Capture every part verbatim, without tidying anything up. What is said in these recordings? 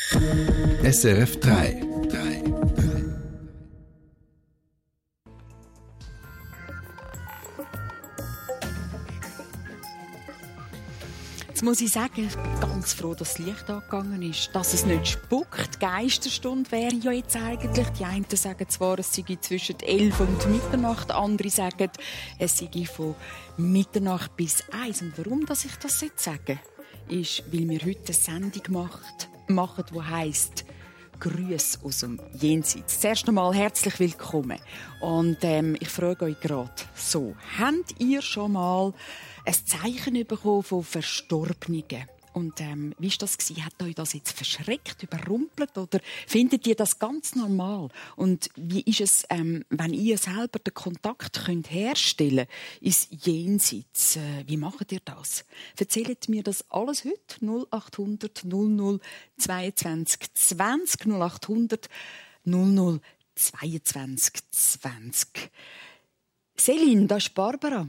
S R F drei. Jetzt muss ich sagen, ich bin ganz froh, dass das Licht angegangen ist. Dass es nicht spuckt. Die Geisterstunde wäre ja jetzt eigentlich. Die einen sagen zwar, es sei zwischen elf und Mitternacht, andere sagen, es sei von Mitternacht bis eins. Und warum dass ich das jetzt sage, ist, weil wir heute eine Sendung macht, machen, die heisst Grüße aus dem Jenseits. Zuerst einmal herzlich willkommen. Und ähm, ich frage euch gerade so, habt ihr schon mal ein Zeichen bekommen von Verstorbenen? Und ähm, wie war das gewesen? Hat euch das jetzt verschreckt, überrumpelt oder findet ihr das ganz normal? Und wie ist es, ähm, wenn ihr selber den Kontakt könnt herstellen ins Jenseits? Äh, wie macht ihr das? Erzählt mir das alles heute? null acht hundert null null zweiundzwanzig zwanzig null acht hundert null null zweiundzwanzig zwanzig. Céline, das ist Barbara.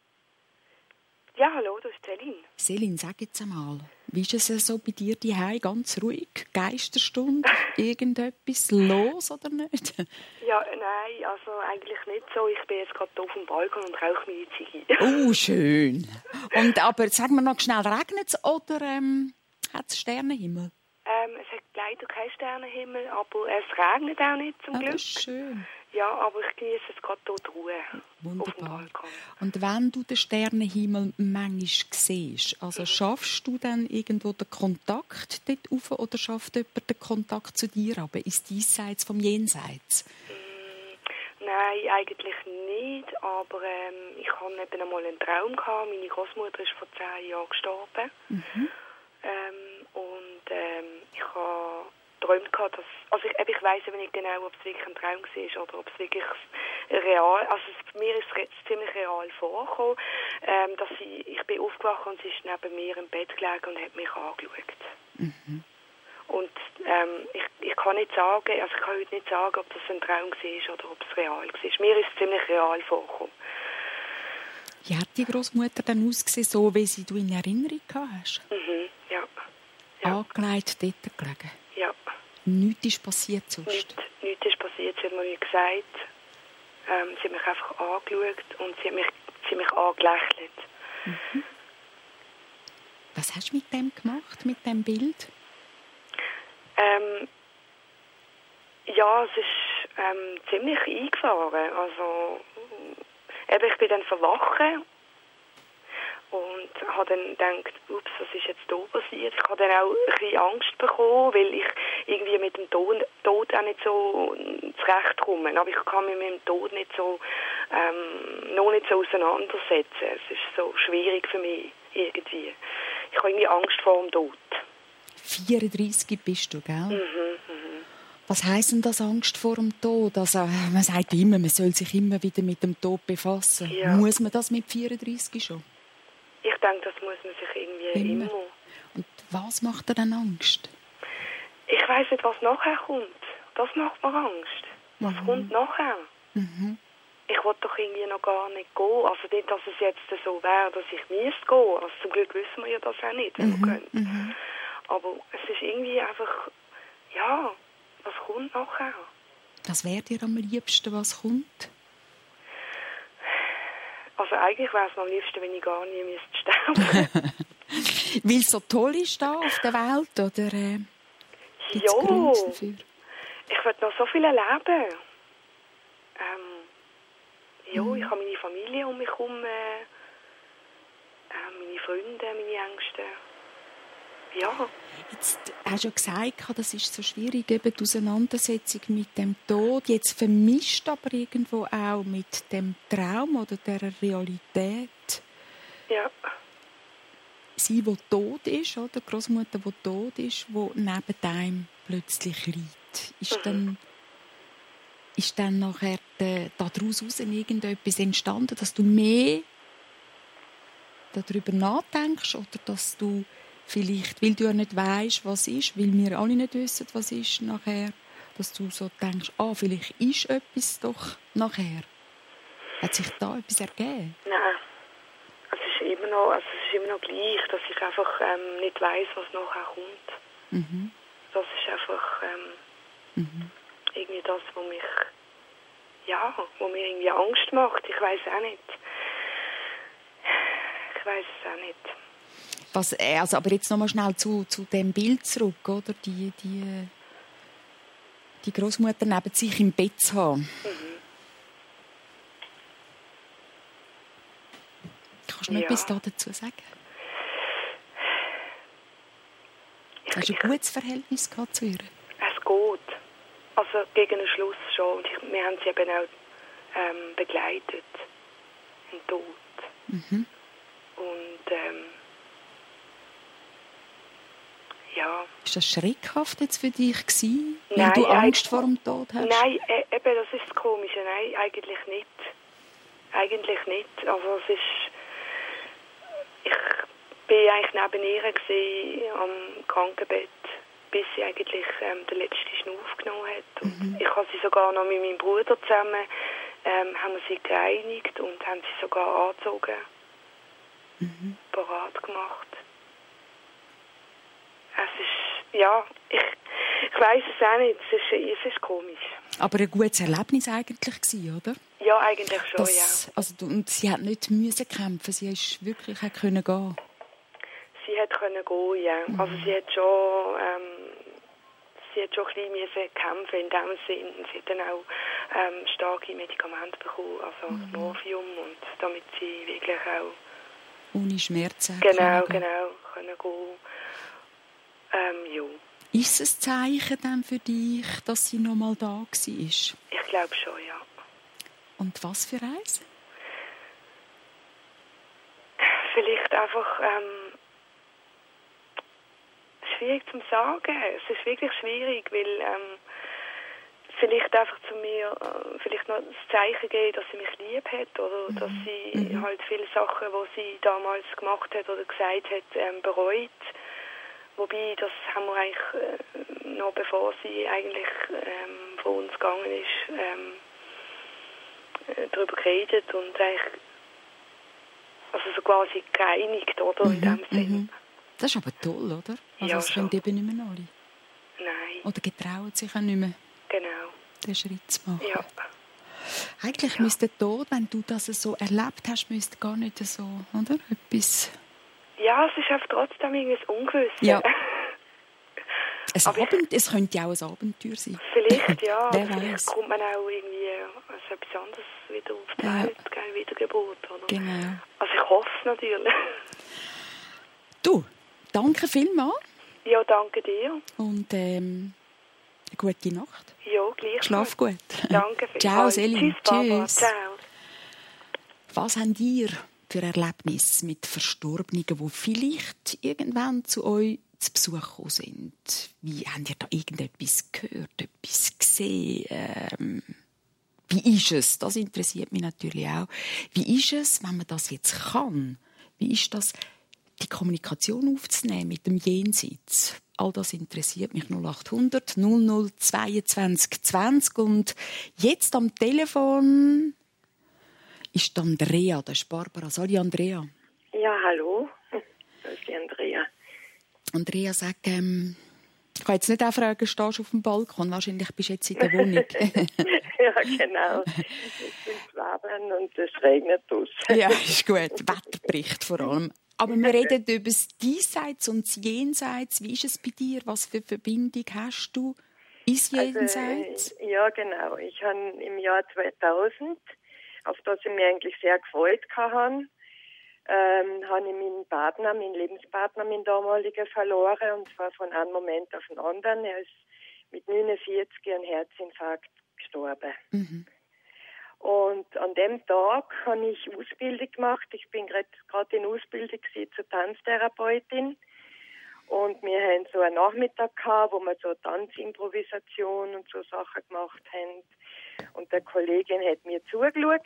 Ja, hallo, das ist Céline. Céline, sag jetzt einmal, wie ist es so bei dir daheim? Ganz ruhig? Geisterstunde? Irgendetwas los oder nicht? Ja, nein, also eigentlich nicht so. Ich bin jetzt gerade hier auf dem Balkon und rauche meine Ziege. Oh, schön. Und, aber sagen wir noch schnell, regnet es oder ähm, hat es Sternenhimmel? Ähm, es hat leider keinen Sternenhimmel, aber es regnet auch nicht, zum ah, Glück. Das ist schön. Ja, aber ich genieße jetzt gerade hier die Ruhe. Wunderbar. Auf dem Balkon. Und wenn du den Sternenhimmel manchmal siehst, also schaffst du dann irgendwo den Kontakt dort rauf oder schafft jemand den Kontakt zu dir aber ins Diesseits vom Jenseits? Mm, nein, eigentlich nicht, aber ähm, ich hatte eben einmal einen Traum gehabt. Meine Großmutter ist vor zehn Jahren gestorben. Mhm. Ähm, und ähm, ich habe geträumt gehabt, dass, also ich, ich weiss eben nicht genau, ob es wirklich ein Traum war oder ob es wirklich real, also es, mir ist es ziemlich real vorgekommen, ähm, dass ich, ich bin aufgewacht und sie ist neben mir im Bett gelegen und hat mich angeschaut. Mhm. Und ähm, ich, ich kann nicht sagen, also ich kann heute nicht sagen, ob das ein Traum war oder ob es real war. Mir ist es ziemlich real vorgekommen. Wie hat die Großmutter dann ausgesehen, so wie sie du in Erinnerung hast? Mhm, ja. ja. Angelegt, dort gelegen? Ja. Nichts ist passiert sonst? Nichts, nichts ist passiert, sie hat mir gesagt. Ähm, sie hat mich einfach angeschaut und sie hat mich, sie hat mich angelächelt. Mhm. Was hast du mit dem gemacht, mit dem Bild? Ähm, ja, es ist ähm, ziemlich eingefahren. Also, eben, ich bin dann verwachen und habe dann gedacht, ups, was ist jetzt hier passiert? Ich habe dann auch ein bisschen Angst bekommen, weil ich irgendwie mit dem Tod, Tod auch nicht so zurechtkomme. Aber ich kann mich mit dem Tod nicht so, ähm, noch nicht so auseinandersetzen. Es ist so schwierig für mich irgendwie. Ich habe irgendwie Angst vor dem Tod. vierunddreissig bist du, gell? Mhm, mhm. Was heisst denn das, Angst vor dem Tod? Also, man sagt immer, man soll sich immer wieder mit dem Tod befassen. Ja. Muss man das mit vierunddreissig schon? Ich denke, das muss man sich irgendwie immer. immer. Und was macht dir dann Angst? Ich weiss nicht, was nachher kommt. Das macht mir Angst. Was mhm. kommt nachher? Mhm. Ich will doch irgendwie noch gar nicht gehen. Also nicht, dass es jetzt so wäre, dass ich müsste gehen. Also zum Glück wissen wir ja das auch nicht, wenn mhm. wir können. Mhm. Aber es ist irgendwie einfach, ja, was kommt nachher? Was wäre dir am liebsten, was kommt? Also eigentlich wäre es am liebsten, wenn ich gar nie müsste sterben. Weil es so toll ist da auf der Welt, oder äh, gibt es ja, Gründe dafür? Ich will noch so viel erleben. Ähm, ja, mhm. ich habe meine Familie um mich herum, äh, äh, meine Freunde, meine Ängste. Ja. Jetzt hast du ja gesagt, das ist so schwierig, eben die Auseinandersetzung mit dem Tod. Jetzt vermischt aber irgendwo auch mit dem Traum oder der Realität. Ja. Sie, die tot ist, oder? Die Großmutter, die tot ist, die neben einem plötzlich liegt. Ist, mhm. dann, ist dann nachher de, daraus raus irgendetwas entstanden, dass du mehr darüber nachdenkst oder dass du vielleicht, weil du ja nicht weisst, was ist, weil wir alle nicht wissen, was ist nachher, dass du so denkst, ah, vielleicht ist etwas doch nachher. Hat sich da etwas ergeben? Nein. Es ist immer noch, also es ist immer noch gleich, dass ich einfach ähm, nicht weiss, was nachher kommt. Mhm. Das ist einfach ähm, Mhm. irgendwie das, was mich, ja, was mir irgendwie Angst macht. Ich weiß auch nicht. Ich weiß es auch nicht. Was, äh, also, aber jetzt noch mal schnell zu, zu dem Bild zurück, oder? Die, die, die Großmutter neben sich im Bett zu haben. Mhm. Kannst du noch Ja. etwas da dazu sagen? Ich, Hast du ich, ein gutes Verhältnis gehabt zu ihr? es geht. Also gegen den Schluss schon. Und ich, wir haben sie eben auch ähm, begleitet im Tod. Mhm. Und ähm, ja. Ist das schreckhaft jetzt für dich gewesen, weil Nein, du Angst eig- vor dem Tod hast? Nein, e- eben, das ist das Komische. Nein, eigentlich nicht. Eigentlich nicht. Also es ist... Ich bin eigentlich neben ihr gewesen, am Krankenbett, bis sie eigentlich ähm, den letzten Schnuff genommen hat. Und Mhm. ich habe sie sogar noch mit meinem Bruder zusammen, ähm, haben wir sie gereinigt und haben sie sogar angezogen, Mhm. parat gemacht. Es ist, ja, ich, ich weiss es auch nicht, es ist, es ist komisch. Aber ein gutes Erlebnis eigentlich gewesen, oder? Ja, eigentlich schon, Das, also, du- und sie hat nicht müssen kämpfen, sie ist wirklich hat können gehen. ja. Sie hat können gehen, ja. Mhm. Also sie hat schon, ähm, sie hat schon ein bisschen müssen kämpfen in dem Sinn. Sie hat dann auch ähm, starke Medikamente bekommen, also Mhm. Morphium, und damit sie wirklich auch Ohne Schmerzen. genau, können gehen. genau können gehen. Ähm, ja, Ist es ein Zeichen dann für dich, dass sie noch mal da war? ich glaube schon, ja. Und was für eins? Vielleicht einfach ähm, schwierig zu sagen. Es ist wirklich schwierig, weil ähm, vielleicht einfach zu mir äh, vielleicht noch das Zeichen geben, dass sie mich lieb hat, oder Mhm. dass sie Mhm. halt viele Sachen, die sie damals gemacht hat oder gesagt hat, ähm, bereut. Wobei, das haben wir eigentlich äh, noch bevor sie eigentlich ähm, von uns gegangen ist, ähm, äh, darüber geredet und eigentlich also so quasi gereinigt, oder, in dem Sinn. Mhm. Das ist aber toll, oder? Also Ja, das schon. können eben nicht mehr alle. Nein, Oder getrauen sich auch nicht mehr, genau. den Schritt zu machen. Ja. Eigentlich Ja. müsste der Tod, wenn du das so erlebt hast, müsste gar nicht so, oder? Etwas... Ja, es ist einfach trotzdem irgendwas Ungewisse. Ja. Ein Aber ich- Abend, es könnte ja auch ein Abenteuer sein. Vielleicht, ja. Wer aber vielleicht weiß. kommt man auch irgendwie als etwas anderes wieder auf die Ja. Welt, gell, Wiedergeburt, oder? Genau. Also ich hoffe es natürlich. Du, danke vielmals Ja, danke dir. und ähm, eine gute Nacht. Ja, gleich. Schlaf gut. Danke vielmals. Ciao, Selin. Tschüss, Barbara. Tschüss. Ciao. Was habt ihr für Erlebnisse mit Verstorbenen, die vielleicht irgendwann zu euch zu Besuch gekommen sind? Wie habt ihr da irgendetwas gehört, etwas gesehen? Ähm, wie ist es? Das interessiert mich natürlich auch. Wie ist es, wenn man das jetzt kann? Wie ist das, die Kommunikation aufzunehmen mit dem Jenseits? All das interessiert mich. null acht hundert null null zweiundzwanzig zwanzig. Und jetzt am Telefon ist Andrea, das ist Barbara. Sorry, Andrea. Ja, hallo. Das ist die Andrea. Andrea sagt, ähm, ich kann jetzt nicht auch fragen, stehst du auf dem Balkon? Wahrscheinlich bist du jetzt in der Wohnung. Ja, genau. Ich bin Schwaben und es regnet aus. Ja, ist gut. Wetterbericht vor allem. Aber wir reden über das Diesseits und das Jenseits. Wie ist es bei dir? Was für Verbindung hast du ins Jenseits? Also, ja, genau. Ich habe im Jahr zweitausend, auf das ich mich eigentlich sehr gefreut habe, ähm, habe ich meinen Partner, meinen Lebenspartner, meinen damaligen verloren, und zwar von einem Moment auf den anderen. Er ist mit neunundvierzig an Herzinfarkt gestorben. Mhm. Und an dem Tag habe ich Ausbildung gemacht. Ich bin gerade in Ausbildung zur Tanztherapeutin. Und wir haben so einen Nachmittag gehabt, wo wir so Tanzimprovisation und so Sachen gemacht haben. Und der Kollegin hat mir zugeschaut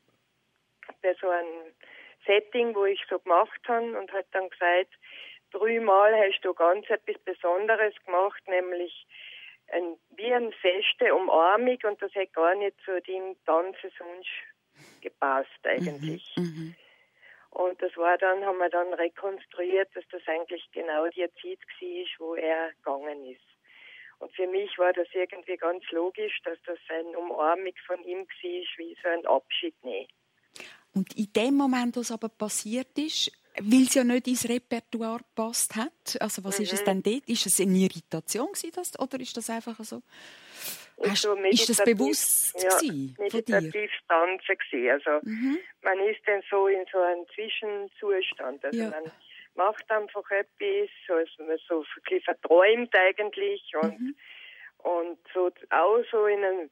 bei so einem Setting, wo ich so gemacht habe, und hat dann gesagt, dreimal hast du ganz etwas Besonderes gemacht, nämlich ein, wie eine feste Umarmung, und das hat gar nicht zu dem Tanzen sonst gepasst eigentlich. Mhm. Mhm. Und das war dann, haben wir dann rekonstruiert, dass das eigentlich genau die Zeit war, wo er gegangen ist. Und für mich war das irgendwie ganz logisch, dass das eine Umarmung von ihm war, wie so ein Abschied nehmen. Und in dem Moment, wo es aber passiert ist, weil es ja nicht ins Repertoire gepasst hat, also was mhm. ist es denn dort? Ist es eine Irritation gewesen, das, oder ist das einfach so? Hast, so ist das bewusst ja, gewesen, meditativ tanzen gewesen. Also mhm. man ist dann so in so einem Zwischenzustand. Also ja. man macht einfach etwas, so, also man so ein bisschen verträumt eigentlich und mhm. und so auch so in einem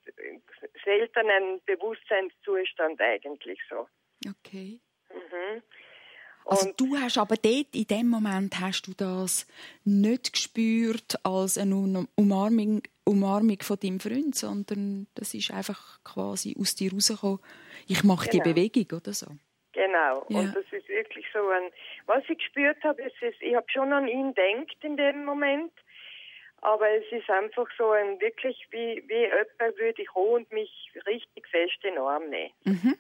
seltenen Bewusstseinszustand eigentlich so. Okay. Mhm. Also du hast aber dort, in dem Moment, hast du das nicht gespürt als eine Umarmung, Umarmung von deinem Freund, sondern das ist einfach quasi aus dir rausgekommen, ich mache genau. die Bewegung oder so. Genau. Ja. Und das ist wirklich so ein, was ich gespürt habe, ist, ich habe schon an ihn gedacht in dem Moment, aber es ist einfach so ein wirklich, wie, wie jemand würde ich kommen und mich richtig fest in den Arm nehmen. Mhm.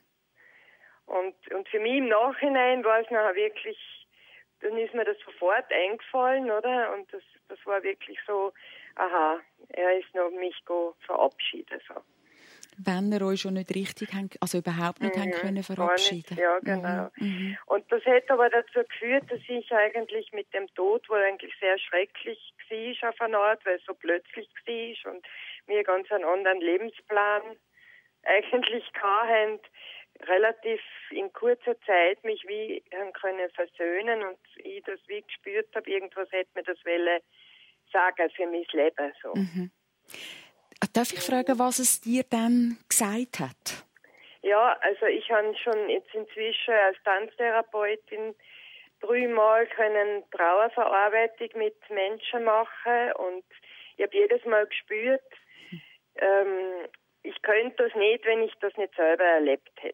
Und, und für mich im Nachhinein war es nachher wirklich, dann ist mir das sofort eingefallen, oder? Und das, das war wirklich so, aha, er ist noch mich verabschiedet. So. Wenn er euch schon nicht richtig, also überhaupt nicht mhm, können verabschieden. Nicht, ja, genau. Mhm. Und das hat aber dazu geführt, dass ich eigentlich mit dem Tod, wo eigentlich sehr schrecklich war auf eine Art, weil es so plötzlich war und mir ganz einen anderen Lebensplan eigentlich hatten, relativ in kurzer Zeit mich wie haben können versöhnen und ich das wie gespürt habe, irgendwas hätte mir das wollen sagen für mein Leben. So. Mhm. Darf ich fragen, was es dir dann gesagt hat? Ja, also ich habe schon jetzt inzwischen als Tanztherapeutin dreimal können Trauerverarbeitung mit Menschen machen und ich habe jedes Mal gespürt, ähm, ich könnte das nicht, wenn ich das nicht selber erlebt hätte.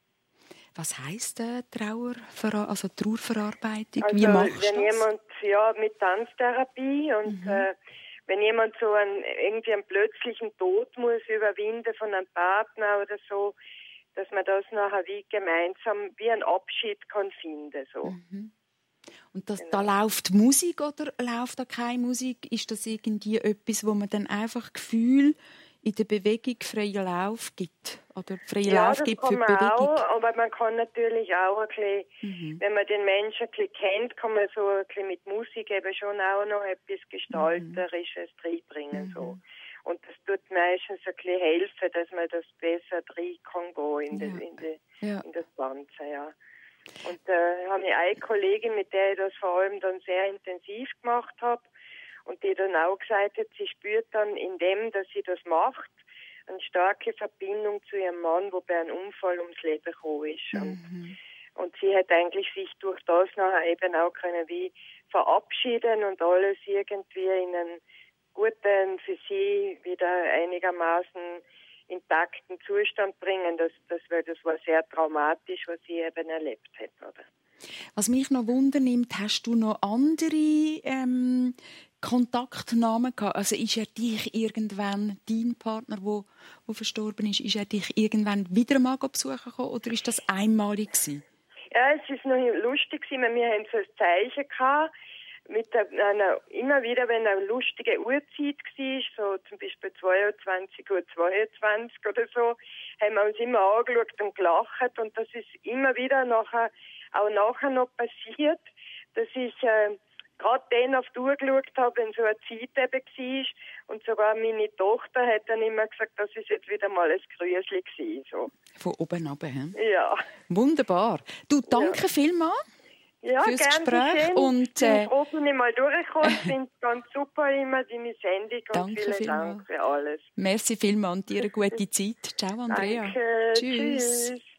Was heisst äh, Trauer, also Trauerverarbeitung? Also, wie machst du wenn das? Jemand, ja, mit Tanztherapie und mhm. äh, wenn jemand so einen, irgendwie einen plötzlichen Tod muss überwinden von einem Partner oder so, dass man das nachher wie gemeinsam wie ein Abschied kann finden. So. Mhm. Und das, genau. da läuft Musik oder läuft da keine Musik? Ist das irgendwie etwas, wo man dann einfach Gefühl in der Bewegung freien Lauf gibt? Oder freien ja, Lauf gibt für die Bewegung? Ja, das kann man auch, aber man kann natürlich auch ein bisschen, mhm. wenn man den Menschen ein bisschen kennt, kann man so ein bisschen mit Musik eben schon auch noch etwas Gestalterisches mhm. reinbringen. So. Mhm. Und das tut meistens ein bisschen helfen, dass man das besser rein kann gehen in, ja. de, in, de, ja. in das Ganze, ja. Und da äh, habe ich eine Kollegin, mit der ich das vor allem dann sehr intensiv gemacht habe und die dann auch gesagt hat, sie spürt dann in dem, dass sie das macht, eine starke Verbindung zu ihrem Mann, der bei einem Unfall ums Leben gekommen ist. Mhm. Und, und sie hat eigentlich sich durch das nachher eben auch können wie verabschieden und alles irgendwie in einen guten, für sie wieder einigermaßen intakten Zustand bringen. Das, das, das war sehr traumatisch, was sie eben erlebt hat. Oder? Was mich noch wundernimmt, hast du noch andere ähm, Kontaktnamen gehabt? Also ist er dich irgendwann, dein Partner, wo, wo verstorben ist, ist er dich irgendwann wieder mal besuchen gekommen oder ist das einmalig gewesen? Ja, es ist noch lustig gewesen. Wir haben so ein Zeichen gehabt, mit einer, immer wieder, wenn eine lustige Uhrzeit war, so zum Beispiel zweiundzwanzig Uhr zweiundzwanzig oder so, haben wir uns immer angeschaut und gelacht und das ist immer wieder nachher, auch nachher noch passiert, dass ich äh, gerade den auf die Uhr geschaut habe, wenn so eine Zeit eben war und sogar meine Tochter hat dann immer gesagt, das ist jetzt wieder mal ein Grüßli gewesen. So. Von oben runter, he? Ja. Wunderbar. Du, danke ja. vielmals. Ja, fürs Gespräch. Schön. Und, äh, ich bin froh, dass ich mal durchgekommen. Ich finde es ganz super immer, deine Sendung. Und danke vielen vielmal. Dank für alles. Merci vielmals und dir eine gute Zeit. Ciao, Andrea. Danke. Tschüss. Tschüss.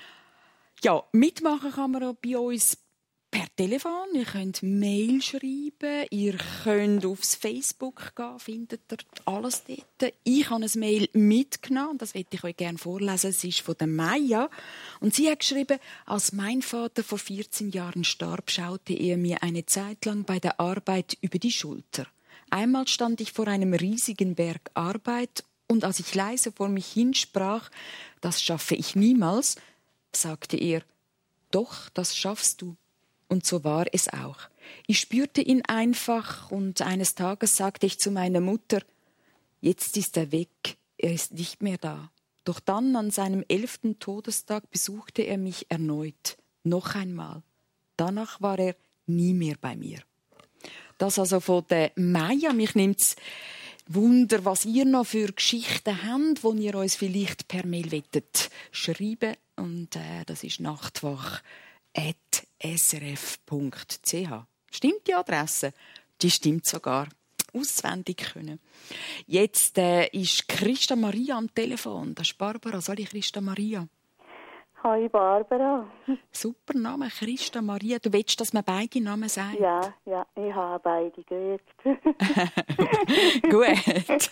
Ja, mitmachen kann man auch bei uns per Telefon. Ihr könnt Mail schreiben. Ihr könnt aufs Facebook gehen, findet ihr alles dort. Ich habe ein Mail mitgenommen, das möchte ich euch gerne vorlesen. Es ist von der Maya. Und sie hat geschrieben, als mein Vater vor vierzehn Jahren starb, schaute er mir eine Zeit lang bei der Arbeit über die Schulter. Einmal stand ich vor einem riesigen Berg Arbeit und als ich leise vor mich hinsprach, das schaffe ich niemals, sagte er, doch, das schaffst du. Und so war es auch. Ich spürte ihn einfach und eines Tages sagte ich zu meiner Mutter, Jetzt ist er weg, er ist nicht mehr da. Doch dann, an seinem elften Todestag, besuchte er mich erneut. Noch einmal. Danach war er nie mehr bei mir. Das also von der Maja. Mich nimmt's Wunder, was ihr noch für Geschichten habt, die ihr uns vielleicht per Mail wettet schreiben. Und äh, das ist nachtwach at s r f punkt c h. Stimmt die Adresse? Die stimmt sogar. Auswendig können. Jetzt äh, ist Christa Maria am Telefon. Das ist Barbara. Soll ich Christa Maria? Hi Barbara. Super Name, Christa Maria. Du willst, dass man beide Namen sagt? Ja, ja, ich habe beide geredet. Gut.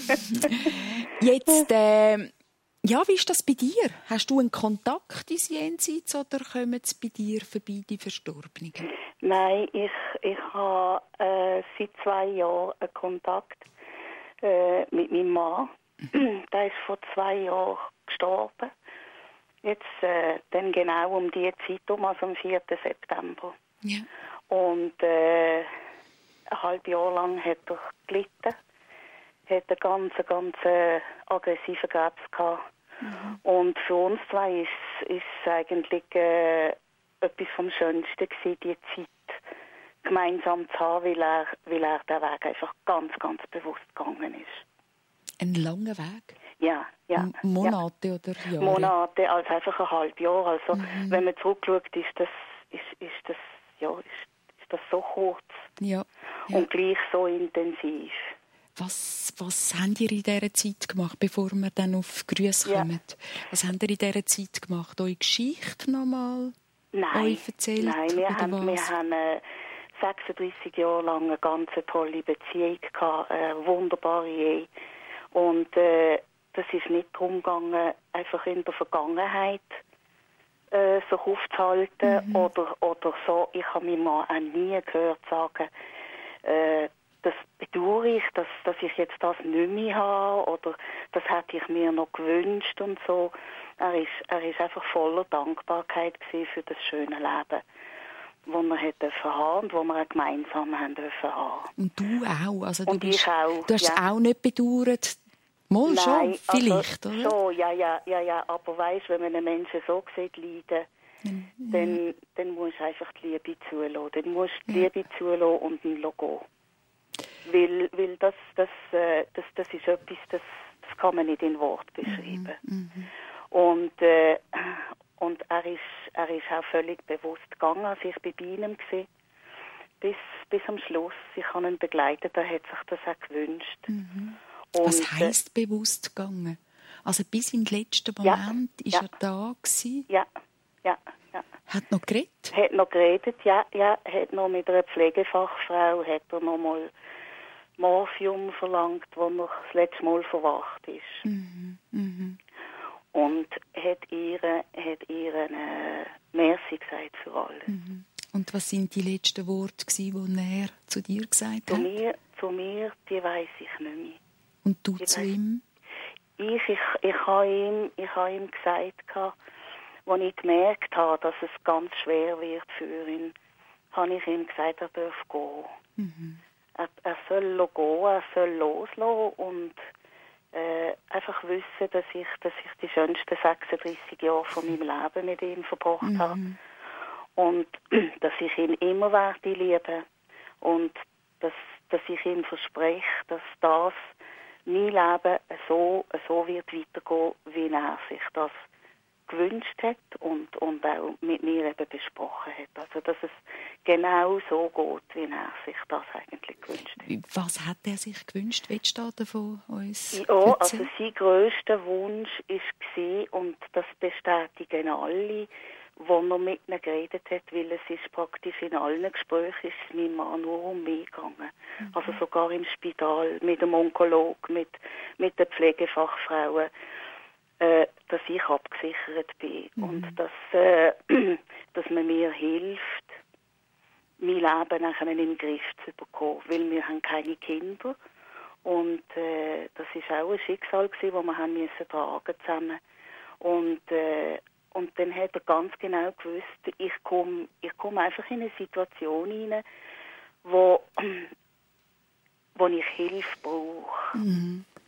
Jetzt, äh, ja, wie ist das bei dir? Hast du einen Kontakt ins Jenseits oder kommen es bei dir vorbei, die Verstorbenen? Nein, ich, ich habe äh, seit zwei Jahren einen Kontakt äh, mit meinem Mann. Der ist vor zwei Jahren gestorben. Jetzt äh, dann genau um die Zeit, um, also am vierten September. Ja. Und äh, ein halbes Jahr lang hat er gelitten. Er hat einen ganz, ganz äh, aggressiven Krebs gehabt. Mhm. Und für uns zwei ist es eigentlich äh, etwas vom Schönsten gewesen, die Zeit gemeinsam zu haben, weil er, weil er den Weg einfach ganz, ganz bewusst gegangen ist. Ein langer Weg? Ja, ja. M- Monate ja. oder Jahre? Monate, also einfach ein halbes Jahr. Also mhm. wenn man zurückschaut, ist das, ist, ist das, ja, ist, ist das so kurz ja. Ja. und gleich so intensiv. Was, was habt ihr in dieser Zeit gemacht, bevor wir dann auf Grüße ja. kommen? Was habt ihr in dieser Zeit gemacht? Eure Geschichte nochmal nein, euch erzählt? Nein, wir oder haben, was? wir haben äh, sechsunddreissig Jahre lang eine ganz tolle Beziehung gehabt, eine wunderbare Ehe. Und äh, das ist nicht darum gegangen, einfach in der Vergangenheit äh, sich aufzuhalten mhm. oder, oder so. Ich habe meinen Mann auch nie gehört sagen, äh, das bedauere ich, dass, dass ich jetzt das nicht mehr habe oder das hätte ich mir noch gewünscht und so. Er ist, er ist einfach voller Dankbarkeit gewesen für das schöne Leben, das wir hätten haben und das wir auch gemeinsam haben dürfen haben. Und du auch? Also du und bist, ich auch. Du hast ja. auch nicht bedauert? Mal Nein, schon, vielleicht, also, oder? Schon, ja, ja, ja, ja. Aber weißt, wenn man einen Menschen so sieht, leiden, mhm. dann, dann musst du einfach die Liebe zulassen. Dann musst du die ja. Liebe zulassen und ihn gehen. Weil, weil das, das, äh, das, das ist etwas, das, das kann man nicht in Wort beschreiben. Mhm. Mhm. Und, äh, und er ist, er ist auch völlig bewusst gegangen. Also ich war bei ihm gewesen, bis, bis am Schluss. Ich habe ihn begleitet, er hat sich das auch gewünscht. Mhm. Und, was heisst äh, bewusst gegangen? Also bis in den letzten Moment ja, ist ja. er da gewesen? Ja, ja, ja. Hat noch geredet? Hat noch geredet, ja, ja. Hat noch mit einer Pflegefachfrau, hat er noch mal Morphium verlangt, wo er das letzte Mal verwacht ist. Mhm. Mhm. Und hat ihr, hat ihr äh, Merci gesagt für alles. Mhm. Und was sind die letzten Worte, die er zu dir gesagt zu hat? Mir, zu mir, die weiss ich nicht mehr. Und du die zu weiss, ihm? Ich, ich, ich habe ihm, ich habe ihm gesagt, als ich gemerkt habe, dass es ganz schwer wird für ihn, habe ich ihm gesagt, er darf gehen. Mhm. Er, er soll gehen, er soll loslassen und äh, einfach wissen, dass ich, dass ich die schönsten sechsunddreissig Jahre von meinem Leben mit ihm verbracht mhm. habe. Und dass ich ihn immer werde lieben und dass, dass ich ihm verspreche, dass das mein Leben so, so wird weitergehen, wie er sich das gewünscht hat und, und auch mit mir eben besprochen hat. Also, dass es genau so geht, wie er sich das eigentlich gewünscht hat. Was hat er sich gewünscht? Willst du davon uns ja, also sein grösster Wunsch war, und das bestätigen alle, wo er mit ihnen geredet hat, weil es ist praktisch in allen Gesprächen ist mein Mann nur um mich gegangen. Mhm. Also sogar im Spital, mit dem Onkologen, mit, mit den Pflegefachfrauen, äh, dass ich abgesichert bin mhm. und dass, äh, dass man mir hilft, mein Leben nachher in den Griff zu bekommen, weil wir haben keine Kinder und äh, das ist auch ein Schicksal gewesen, das wir haben müssen tragen zusammen. Und äh, Und dann hat er ganz genau gewusst, ich komme ich komm einfach in eine Situation hinein, wo, wo ich Hilfe brauche. Mhm.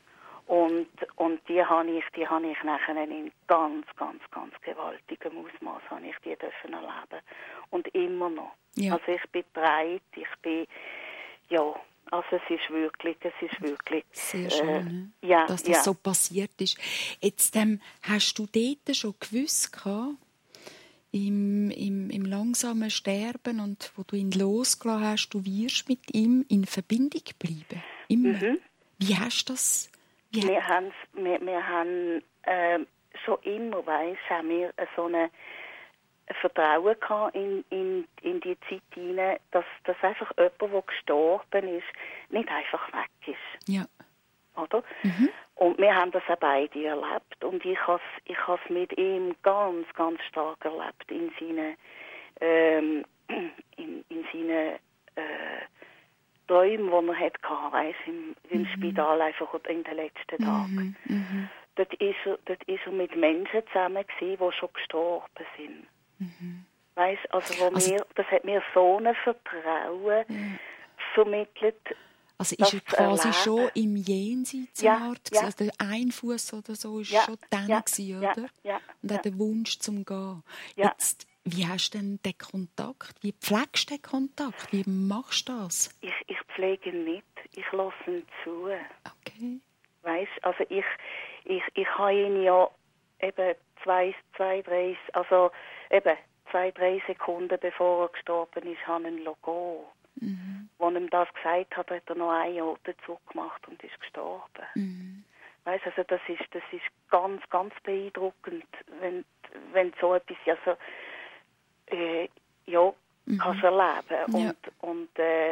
Und, und die habe ich, die habe ich nachher in ganz, ganz, ganz gewaltigem Ausmaß habe ich die dürfen erleben. Und immer noch. Ja. Also ich bin bereit, ich bin, ja, also es ist wirklich, es ist wirklich... Sehr schön, äh, ja, dass das ja. so passiert ist. Jetzt ähm, hast du dort schon gewusst, im, im, im langsamen Sterben und wo du ihn losgelassen hast, du wirst mit ihm in Verbindung bleiben? Immer. Mhm. Wie hast du das... Wie wir, haben, wir, wir haben äh, schon immer, weiss, haben wir so eine Vertrauen gehabt in, in, in die Zeit hinein, dass, dass einfach jemand, der gestorben ist, nicht einfach weg ist. Ja. Oder? Mhm. Und wir haben das auch beide erlebt. Und ich habe es ich has mit ihm ganz, ganz stark erlebt in seinen, ähm, in, in seinen äh, Träumen, die er hatte, weiss, im, im mhm. Spital einfach in den letzten Tagen. Mhm. Mhm. Dort ist er, dort ist er mit Menschen zusammen gewesen, die schon gestorben sind. Mhm. Weiss, also, wo also mir, das hat mir so ein Vertrauen ja. vermittelt. Also ist er quasi erleben. Schon im Jenseits ja, Art? Ja. Also ein Fuß oder so ist ja, schon dann ja, gewesen, ja, oder? Ja, und hat ja. den Wunsch zum Gehen. Ja. Jetzt, wie hast du denn den Kontakt? Wie pflegst du den Kontakt? Wie machst du das? Ich, ich pflege ihn nicht. Ich lasse ihn zu. Okay. Weißt, also ich, ich, ich habe ihn ja eben zwei, zwei, drei, also eben zwei, drei Sekunden bevor er gestorben ist, habe ich ihn gehen. Mhm. Als er ihm das gesagt hat, hat er noch ein Jahr dazu gemacht und ist gestorben. Mhm. Weißt, also das ist, das ist ganz, ganz beeindruckend, wenn, wenn so etwas, also, äh, ja, mhm. kannst erleben. Und, ja. und äh,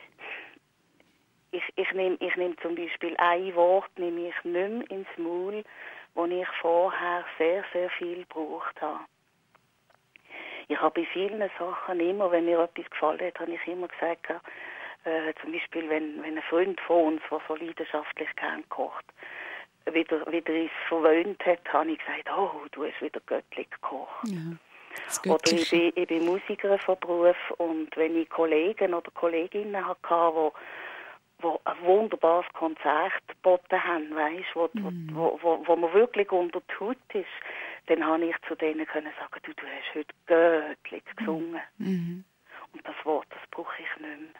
ich, ich nehme ich nehm zum Beispiel ein Wort, nehme ich nicht mehr ins Maul, das ich vorher sehr, sehr viel gebraucht habe. Ich habe bei vielen Sachen immer, wenn mir etwas gefallen hat, habe ich immer gesagt, äh, zum Beispiel, wenn, wenn ein Freund von uns, der so leidenschaftlich gern kocht, wieder, wieder es verwöhnt hat, habe ich gesagt, oh, du hast wieder göttlich gekocht. Ja, oder ich bin, ich bin Musikerin von Beruf und wenn ich Kollegen oder Kolleginnen hatte, die wo ein wunderbares Konzert geboten haben, weißt, wo, mm. wo, wo, wo man wirklich unter die Haut ist, dann habe ich zu denen können sagen, du, du hast heute göttlich gesungen. Mm. Und das Wort, das brauche ich nicht mehr.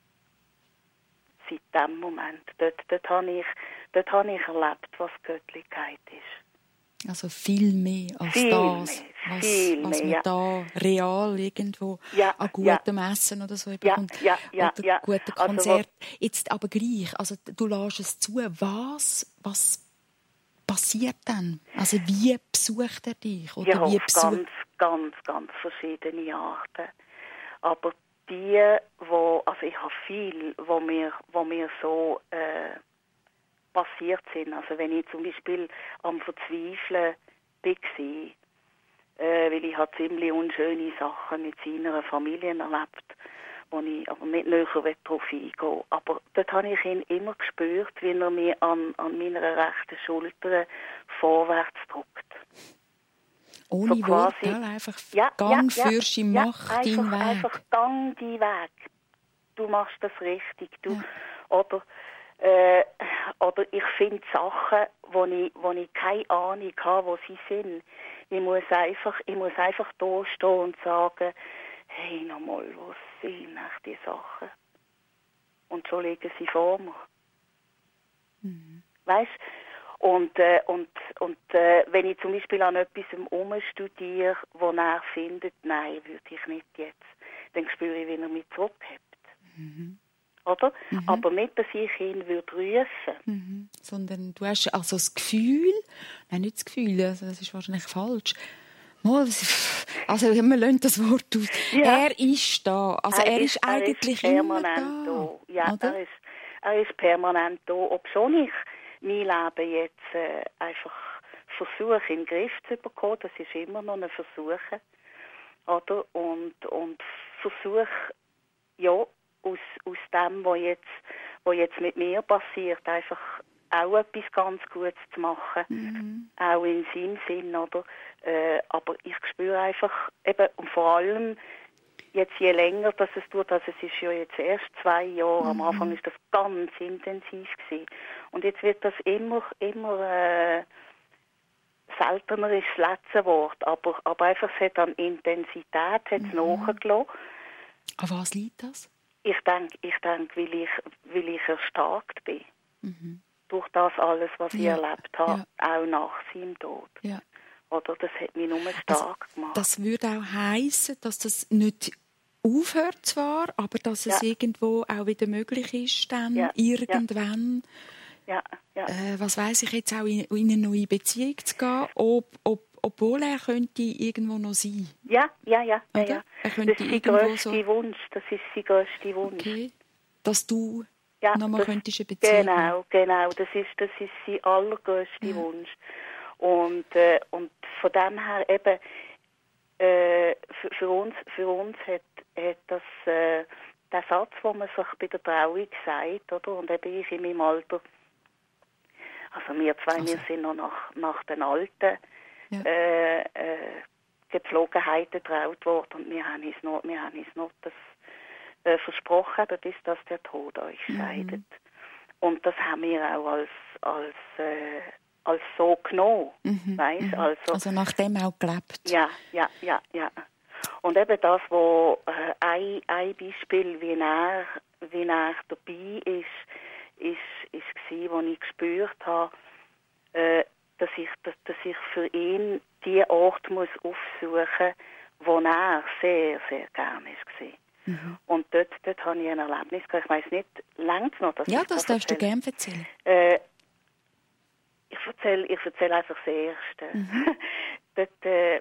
Seit dem Moment. Dort, dort, habe ich, dort habe ich erlebt, was Göttlichkeit ist. Also viel mehr als viel das, mehr, was, viel was man mehr, ja. da real irgendwo ja, an gutem ja. Essen oder so bekommt. Ja, ja, oder ja, guten also, Konzert. Jetzt aber gleich, also du lässt es zu. Was, was passiert dann? Also wie besucht er dich? Oder ja, wie auf ganz, ganz, ganz verschiedene Arten. Aber die, wo, also ich habe viel, wo mir, wo mir so äh, passiert sind. Also wenn ich zum Beispiel am Verzweifeln war, äh, weil ich habe ziemlich unschöne Sachen mit seiner Familie erlebt, wo ich aber nicht näher darauf eingehen. Aber dort habe ich ihn immer gespürt, wie er mich an, an meiner rechten Schulter vorwärts drückt. Ohne so Worte, quasi, einfach ja, gang ja, fürst, ja, mach ja, deinen Weg. Einfach gang deinen Weg. Du machst das richtig. Du, ja. Oder Äh, oder ich finde Sachen, wo ich, wo ich keine Ahnung habe, wo sie sind. Ich muss einfach, ich muss einfach da stehen und sagen, hey, nochmal, wo sind die Sachen? Und so liegen sie vor mir. Mhm. Weißt? Und, äh, und, und äh, wenn ich zum Beispiel an etwas umstudiere, wo er findet, nein, würde ich nicht jetzt, dann spüre ich, wie er mich zurückhebt. Mhm. Oder? Mhm. Aber nicht, dass ich ihn würde rufen. Mhm. Sondern du hast also das Gefühl, nein, nicht das Gefühl, also das ist wahrscheinlich falsch. Also wir lassen das Wort aus. Ja. Er ist da. Also er, er ist, ist eigentlich er ist immer da. da. Ja, er ist, er ist permanent da. Ob schon ich mein Leben jetzt äh, einfach versuche, in den Griff zu bekommen, das ist immer noch ein Versuch. Oder? Und, und versuche, ja, Aus, aus dem, was jetzt, was jetzt mit mir passiert, einfach auch etwas ganz Gutes zu machen. Mhm. Auch in seinem Sinn, oder? Äh, aber ich spüre einfach, eben, und vor allem jetzt je länger, dass es tut, also es ist ja jetzt erst zwei Jahre, mhm. am Anfang ist das ganz intensiv gewesen. Und jetzt wird das immer, immer äh, seltener ist das letzte Wort, aber, aber einfach es hat an Intensität hat's mhm. nachgelassen. An was liegt das? Ich denke, ich denk, weil, ich, weil ich erstarkt bin. Mhm. Durch das alles, was ja. ich erlebt habe, ja. auch nach seinem Tod. Ja. Oder das hat mich nur stark also, gemacht. Das würde auch heissen, dass das nicht aufhört zwar, aber dass es ja. irgendwo auch wieder möglich ist, dann ja. irgendwann, ja. Ja. Äh, was weiss ich jetzt, auch in, in eine neue Beziehung zu gehen, ob, ob, obwohl er könnte irgendwo noch sein. Ja, ja, ja. ja, ja. Er könnte das ist sein grösster so... Wunsch. Das ist sein grösster Wunsch. Okay. Dass du ja, noch mal das, könntest eine Beziehung Genau, haben. genau. Das ist, das ist sein allergrösster ja. Wunsch. Und, äh, und von dem her eben, äh, für, für uns, für uns hat, hat das, äh, der Satz, den man sich bei der Trauung sagt, oder? Und eben ich in meinem Alter, also wir zwei, also. wir sind noch nach, nach den alten ja. äh, äh, Gepflogenheiten getraut worden und wir haben uns noch, wir haben uns noch das äh, versprochen, das ist, dass der Tod euch scheidet. Mhm. Und das haben wir auch als, als äh, als so genommen, mhm, weiss? Mhm. Also, also nach dem auch gelebt. Ja, ja, ja, ja. Und eben das, wo äh, ein, ein Beispiel, wie er, wie er dabei ist, ist, ist gewesen, wo ich gespürt habe, äh, dass ich, dass, dass ich für ihn die Ort muss aufsuchen, wo er sehr, sehr gerne war. Mhm. Und dort, dort habe ich ein Erlebnis gehabt. Ich weiss nicht, längst noch, dass ja, ich das, das darfst erzähle. Du gerne erzählen. Äh, Ich erzähle, ich erzähle einfach das Erste. Mhm. Dort, äh,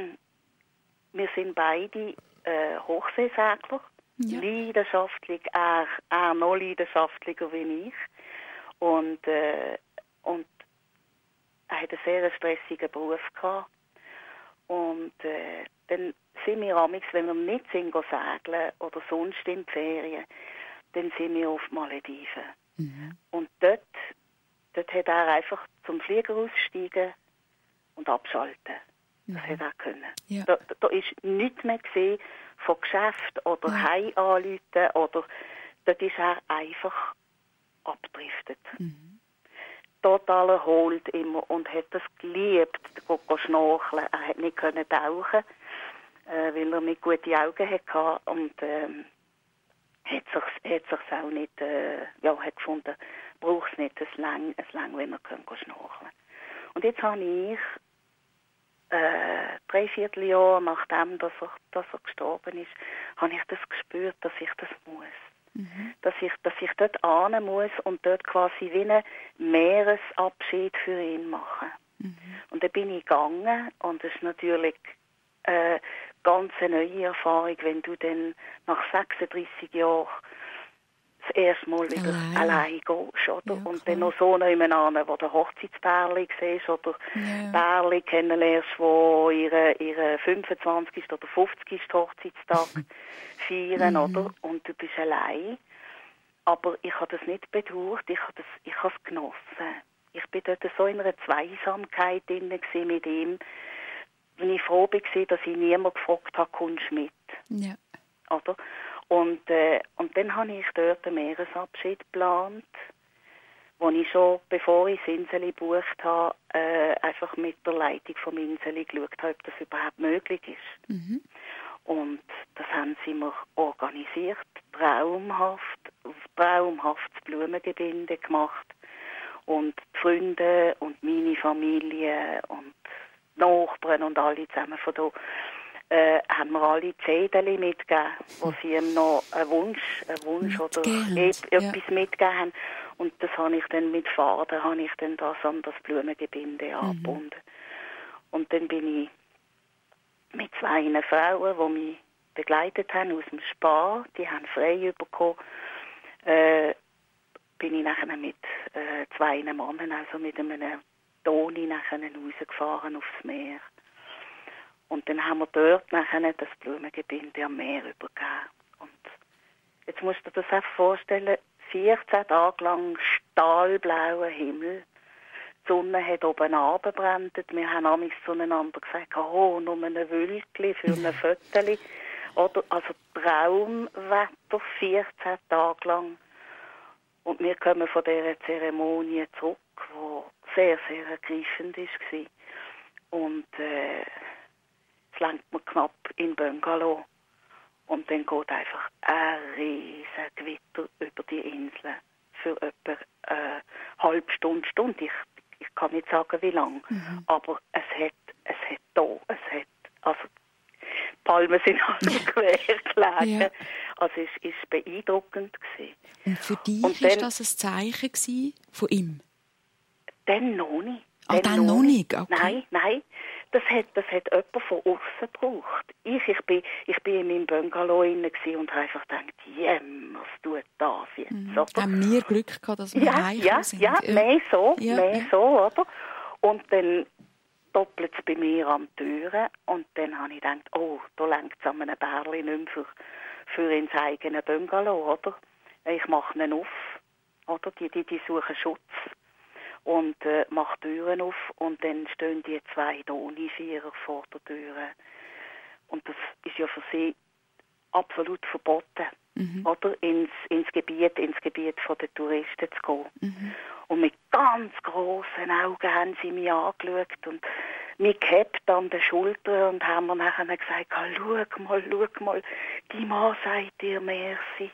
wir sind beide äh, Hochseesegler, ja. leidenschaftlich, er, er noch leidenschaftlicher wie ich. Und, äh, und er hatte einen sehr stressigen Beruf gehabt. Und äh, dann sind wir amigs, wenn wir nicht sind, segeln oder sonst in die Ferien, dann sind wir auf Malediven. Mhm. Und dort Dort hat er einfach zum Flieger aussteigen und abschalten. Das mhm. hat er können. Ja. Da, da, da ist nichts mehr gesehen von Geschäft oder ja. Heim anrufen oder dort ist er einfach abgedriftet. Mhm. Total erholt immer und hat es geliebt, zu schnorcheln. Er hat nicht können tauchen, äh, weil er nicht gute Augen hatte und ähm, hat sich hat sich's auch nicht äh, ja, hat gefunden, braucht es nicht, es lang, es lang, wenn wir können schnorcheln. Und jetzt habe ich äh, drei Vierteljahre nachdem, dass er, dass er gestorben ist, habe ich das gespürt, dass ich das muss. Mhm. Dass ich, dass ich dort hin muss und dort quasi wie einen Meeresabschied für ihn machen. Mhm. Und dann bin ich gegangen und es ist natürlich äh, ganz eine neue Erfahrung, wenn du dann nach sechsunddreissig Jahren das erste Mal wieder allein, allein gehst, oder? Ja, und dann noch so nebenan, wo der Hochzeitspärli siehst, oder ja. Pärli kennenlernst, wo ihre, ihre fünfundzwanzigsten oder fünfzigsten Hochzeitstag feiern, mhm. oder? Und du bist allein. Aber ich habe das nicht bedauert, ich habe das, ich habe es genossen. Ich bin dort so in einer Zweisamkeit drin mit ihm, wenn ich froh war, dass ich niemand gefragt habe, kommst du mit? Ja. Oder? Und, äh, und dann habe ich dort einen Meeresabschied geplant, wo ich schon, bevor ich das Inseli gebucht habe, äh, einfach mit der Leitung vom Inseli geschaut habe, ob das überhaupt möglich ist. Mhm. Und das haben sie mir organisiert, traumhaft, traumhaftes Blumengebinde gemacht. Und die Freunde und meine Familie und die Nachbarn und alle zusammen von da Äh, haben wir alle Zettel mitgegeben, wo sie ihm noch einen Wunsch, einen Wunsch oder e- etwas ja. mitgegeben haben. Und das habe ich dann mit Faden, habe ich dann das an das Blumengebinde mhm. angebunden. Und dann bin ich mit zwei Frauen, die mich begleitet haben aus dem Spar, die haben frei bekommen, äh, bin ich nachher mit äh, zwei Männern, also mit einem Toni nachher rausgefahren aufs Meer. Und dann haben wir dort nachher das Blumengebinde am Meer übergeben. Und jetzt musst du dir das einfach vorstellen, vierzehn Tage lang stahlblauer Himmel. Die Sonne hat oben runtergebrannt. Wir haben amigs zueinander gesagt, oh, nur ein Wölkchen für ein Fötterchen. Oder, also Traumwetter, vierzehn Tage lang. Und wir kommen von dieser Zeremonie zurück, die sehr, sehr ergreifend war. Und äh, es lenkt mir knapp in Bungalow. Und dann geht einfach ein riesen Gewitter über die Insel für etwa eine halbe Stunde, Stunde. Ich, ich kann nicht sagen, wie lange. Mhm. Aber es hat, es hat da, es hat, also die Palmen sind also quer gelegen. Ja. Also es war beeindruckend gewesen. Und für dich war das ein Zeichen gewesen von ihm? Dann noch nicht. Ah, dann, dann noch nicht? Okay. Nein, nein. Das hat, das hat jemand von außen gebraucht. Ich, ich, bin, ich bin in meinem Bungalow inne und habe einfach gedacht, jem, was tut das jetzt? Mhm. Haben wir Glück gehabt, dass wir ja, heimgekommen ja, sind? Ja, ja, mehr so, ja, mehr ja. so, oder? Und dann doppelt es bei mir an die Türen und dann habe ich gedacht, oh, da lenkt es an einem Bärli nicht mehr für, für ins eigene Bungalow, oder? Ich mache ihn auf, oder? Die, die, die suchen Schutz. Und äh, macht Türen auf und dann stehen die zwei Donivierer vor der Tür. Und das ist ja für sie absolut verboten, mhm. oder? Ins, ins Gebiet, ins Gebiet von den Touristen zu gehen. Mhm. Und mit ganz grossen Augen haben sie mich angeschaut und mich gehabt an den Schultern und haben mir nachher gesagt, ah, schau mal, schau mal, die Mann sagt dir merci.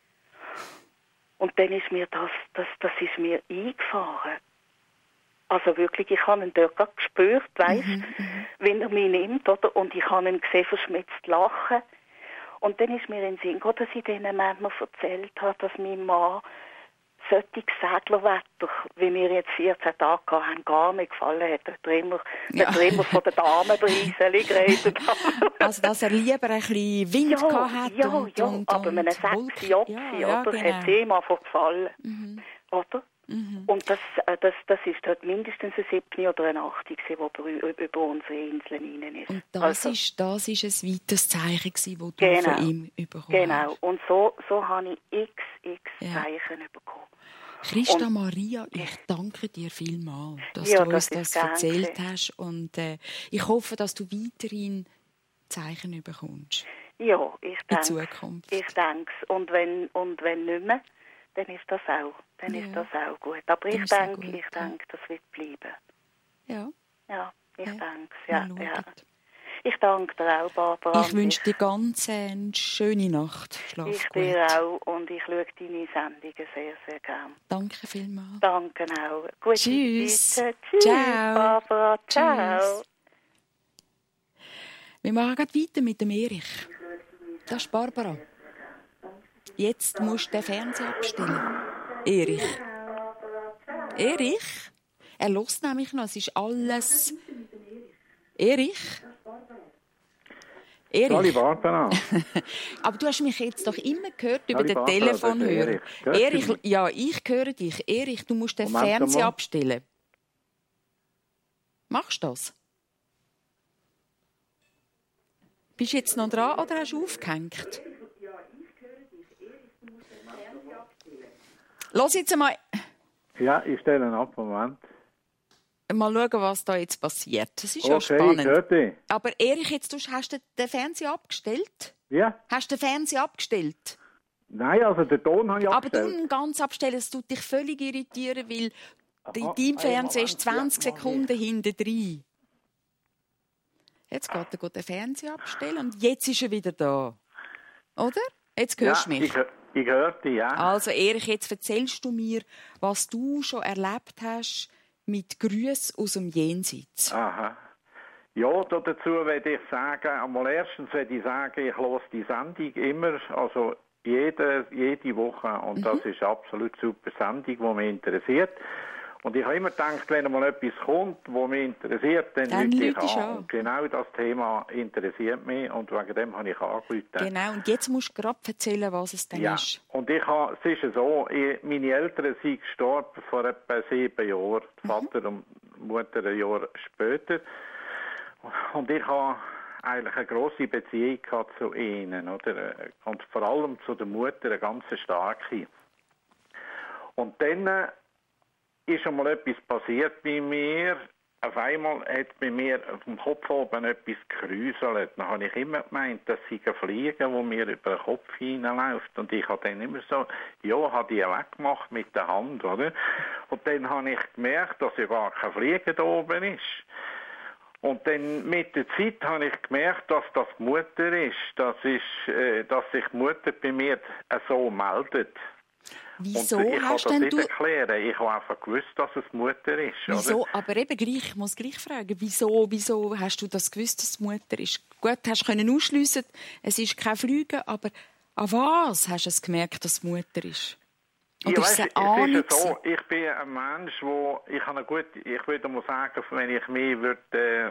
Und dann ist mir das, das, das ist mir eingefahren. Also wirklich, ich habe ihn dort gespürt, weißt, mhm, wenn er mich nimmt, oder? Und ich habe ihn gesehen, verschmitzt lachen. Und dann ist mir in den Sinn gekommen, dass ich diesen Männern erzählt habe, dass mein Mann solche Seglerwetter, wie wir jetzt vierzehn Tage haben, gar nicht gefallen hat. Er hat immer, ja. hat immer von den Damenpreisen geredet. Also, dass er lieber ein bisschen Wind ja, gehabt hat. Ja, und, ja, und, aber einem sexy Opfi, ja, ja, oder? Genau. Hat ihm einfach gefallen. Mhm. Oder? Mhm. Und das, das, das ist halt mindestens ein siebte oder ein achte, die über, über unsere Inseln hinein ist. Und das, also, ist, das ist ein weiteres Zeichen, das du genau, von ihm bekommen genau. hast. Und so, so habe ich x, x ja. Zeichen bekommen. Christa und, Maria, ich danke dir vielmals, dass ja, du uns das, das erzählt hast. Und äh, ich hoffe, dass du weiterhin Zeichen bekommst. Ja, ich denke. In Zukunft. Ich denke es. Und wenn, und wenn nicht mehr, dann ist das auch, dann ja. ist das auch gut. Aber ich denke, gut, ich denke, das wird bleiben. Ja. Ja, ich ja. denke es. Ja, ja. Ich danke dir auch, Barbara. Ich wünsche dir ganz eine schöne Nacht. Schlaf ich gut. dir auch und ich schaue deine Sendungen sehr, sehr gern. Danke vielmals. Danke auch. Gute Tschüss. Zeit. Tschüss, ciao. Barbara. Ciao. Tschüss. Wir machen gerade weiter mit dem Erich. Das ist Barbara. Jetzt musst du den Fernseher abstellen. Erich. Erich? Er hört nämlich noch, es ist alles... Erich? Erich. Barbara. Aber du hast mich jetzt doch immer gehört über den Telefonhörer. Erich, ja, ich höre dich. Erich, du musst den Moment, Fernseher Moment. abstellen. Machst du das? Bist du jetzt noch dran oder hast du aufgehängt? Lass jetzt einmal... Ja, ich stelle ihn ab, Moment. Mal schauen, was da jetzt passiert. Das ist okay, ja spannend. Ich Aber Erich, jetzt hast du den Fernseher abgestellt? Ja. Hast du den Fernseher abgestellt? Nein, also den Ton habe ich Aber abgestellt. Aber du ihn ganz abstellen, es tut dich völlig irritieren, weil Aha, dein Fernseher ist zwanzig ja, Sekunden hinten drin. Jetzt geht er den Fernseher abstellen und jetzt ist er wieder da. Oder? Jetzt hörst du ja, mich. Ich, ich höre dich, ja. Also Erich, jetzt erzählst du mir, was du schon erlebt hast mit Grüßen aus dem Jenseits. Aha. Ja, dazu werde ich sagen, einmal erstens werde ich sagen, ich höre die Sendung immer, also jede, jede Woche. Und mhm. das ist eine absolut super Sendung, die mich interessiert. Und ich habe immer gedacht, wenn mal etwas kommt, das mich interessiert, dann, dann rufe ich an. an. Und genau das Thema interessiert mich und wegen dem habe ich angerufen. Genau, und jetzt musst du gerade erzählen, was es denn ja. ist. Und ich habe, es ist so, ich, meine Eltern sind gestorben vor etwa sieben Jahren, mhm. Vater und Mutter ein Jahr später. Und ich habe eigentlich eine grosse Beziehung gehabt zu ihnen, oder? Und vor allem zu der Mutter eine ganz starke. Und dann ist einmal etwas passiert bei mir. auf einmal hat bei mir vom Kopf oben etwas gekräuselt. Dann habe ich immer gemeint, das sei ein Fliegen, wo mir über den Kopf hineinläuft. Und ich habe dann immer so, ja, habe die weggemacht mit der Hand, oder? Und dann habe ich gemerkt, dass ja gar kein Fliegen da oben ist. Und dann mit der Zeit habe ich gemerkt, dass das die Mutter ist. Das ist, äh, dass sich die Mutter bei mir so meldet. Wieso und ich hast kann das denn nicht du... erklären. Ich habe einfach gewusst, dass es die Mutter ist. Wieso? Oder? Aber eben gleich, ich muss gleich fragen, wieso, wieso hast du das gewusst, dass es die Mutter ist? Gut, hast du ausschliessen, es ist kein Fliegen, aber an was hast du es gemerkt, dass es die Mutter ist? Oder Ja, ist es weißt, eine Ahnung? es ist so, ich bin ein Mensch, wo ich habe eine gute, ich würde mal sagen, wenn ich mich würde,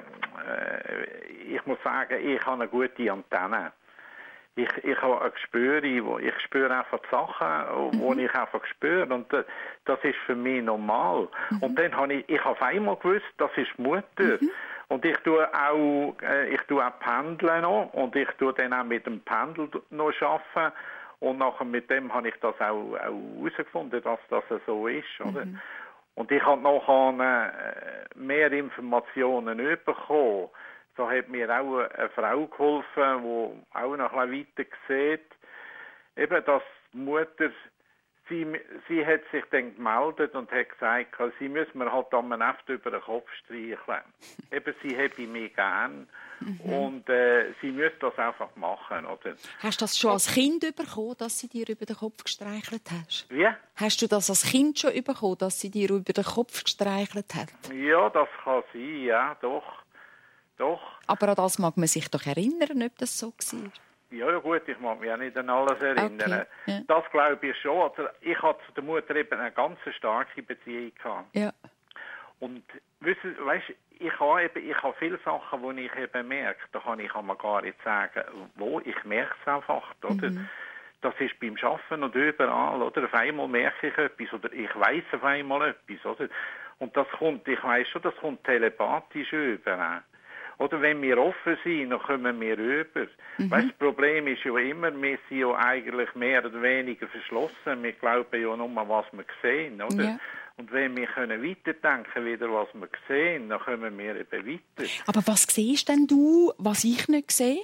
äh, ich muss sagen, ich habe eine gute Antenne. Ich, ich habe ein Gespür, ich spüre einfach die Sachen, die mhm. ich einfach spüre. Und das ist für mich normal. Mhm. Und dann habe ich, ich habe auf einmal gewusst, das ist die Mutter. Mhm. Und ich tue auch, ich tue auch pendeln noch. Und ich tue dann auch mit dem Pendel noch arbeiten. Und nachher mit dem habe ich das auch herausgefunden, dass das so ist. Oder? Mhm. Und ich habe nachher mehr Informationen bekommen. Da hat mir auch eine Frau geholfen, die auch noch ein bisschen weiter sieht. Eben, dass die Mutter, sie, sie hat sich dann gemeldet und hat gesagt, sie müssen mir halt am Neft über den Kopf streicheln. Eben, sie habe mich gern mhm. und äh, sie müssen das einfach machen. Oder? Hast du das schon als Kind bekommen, dass sie dir über den Kopf gestreichelt hast? Wie? Hast du das als Kind schon bekommen, dass sie dir über den Kopf gestreichelt hat? Ja, das kann sein, ja, doch. Doch. Aber an das mag man sich doch erinnern, ob das so war? Ja, ja gut, ich mag mich auch nicht an alles erinnern. Okay. Ja. Das glaube ich schon. Also, ich hatte zu der Mutter eben eine ganz starke Beziehung gehabt. Ja. Und wissen, weißt, ich habe eben, ich habe viele Sachen, die ich eben merke. Da kann ich kann man gar nicht sagen, wo. Ich merke es einfach, oder? Mhm. Das ist beim Arbeiten und überall, oder? Auf einmal merke ich etwas oder ich weiss auf einmal etwas, oder? Und das kommt, ich weiss schon, das kommt telepathisch über. Oder wenn wir offen sind, dann kommen wir rüber. Mhm. Weißt, das Problem ist ja immer, wir sind ja eigentlich mehr oder weniger verschlossen. Wir glauben ja nur, was wir sehen, oder? Ja. Und wenn wir können weiterdenken, wieder was wir sehen, dann kommen wir eben weiter. Aber was siehst denn du, was ich nicht sehe?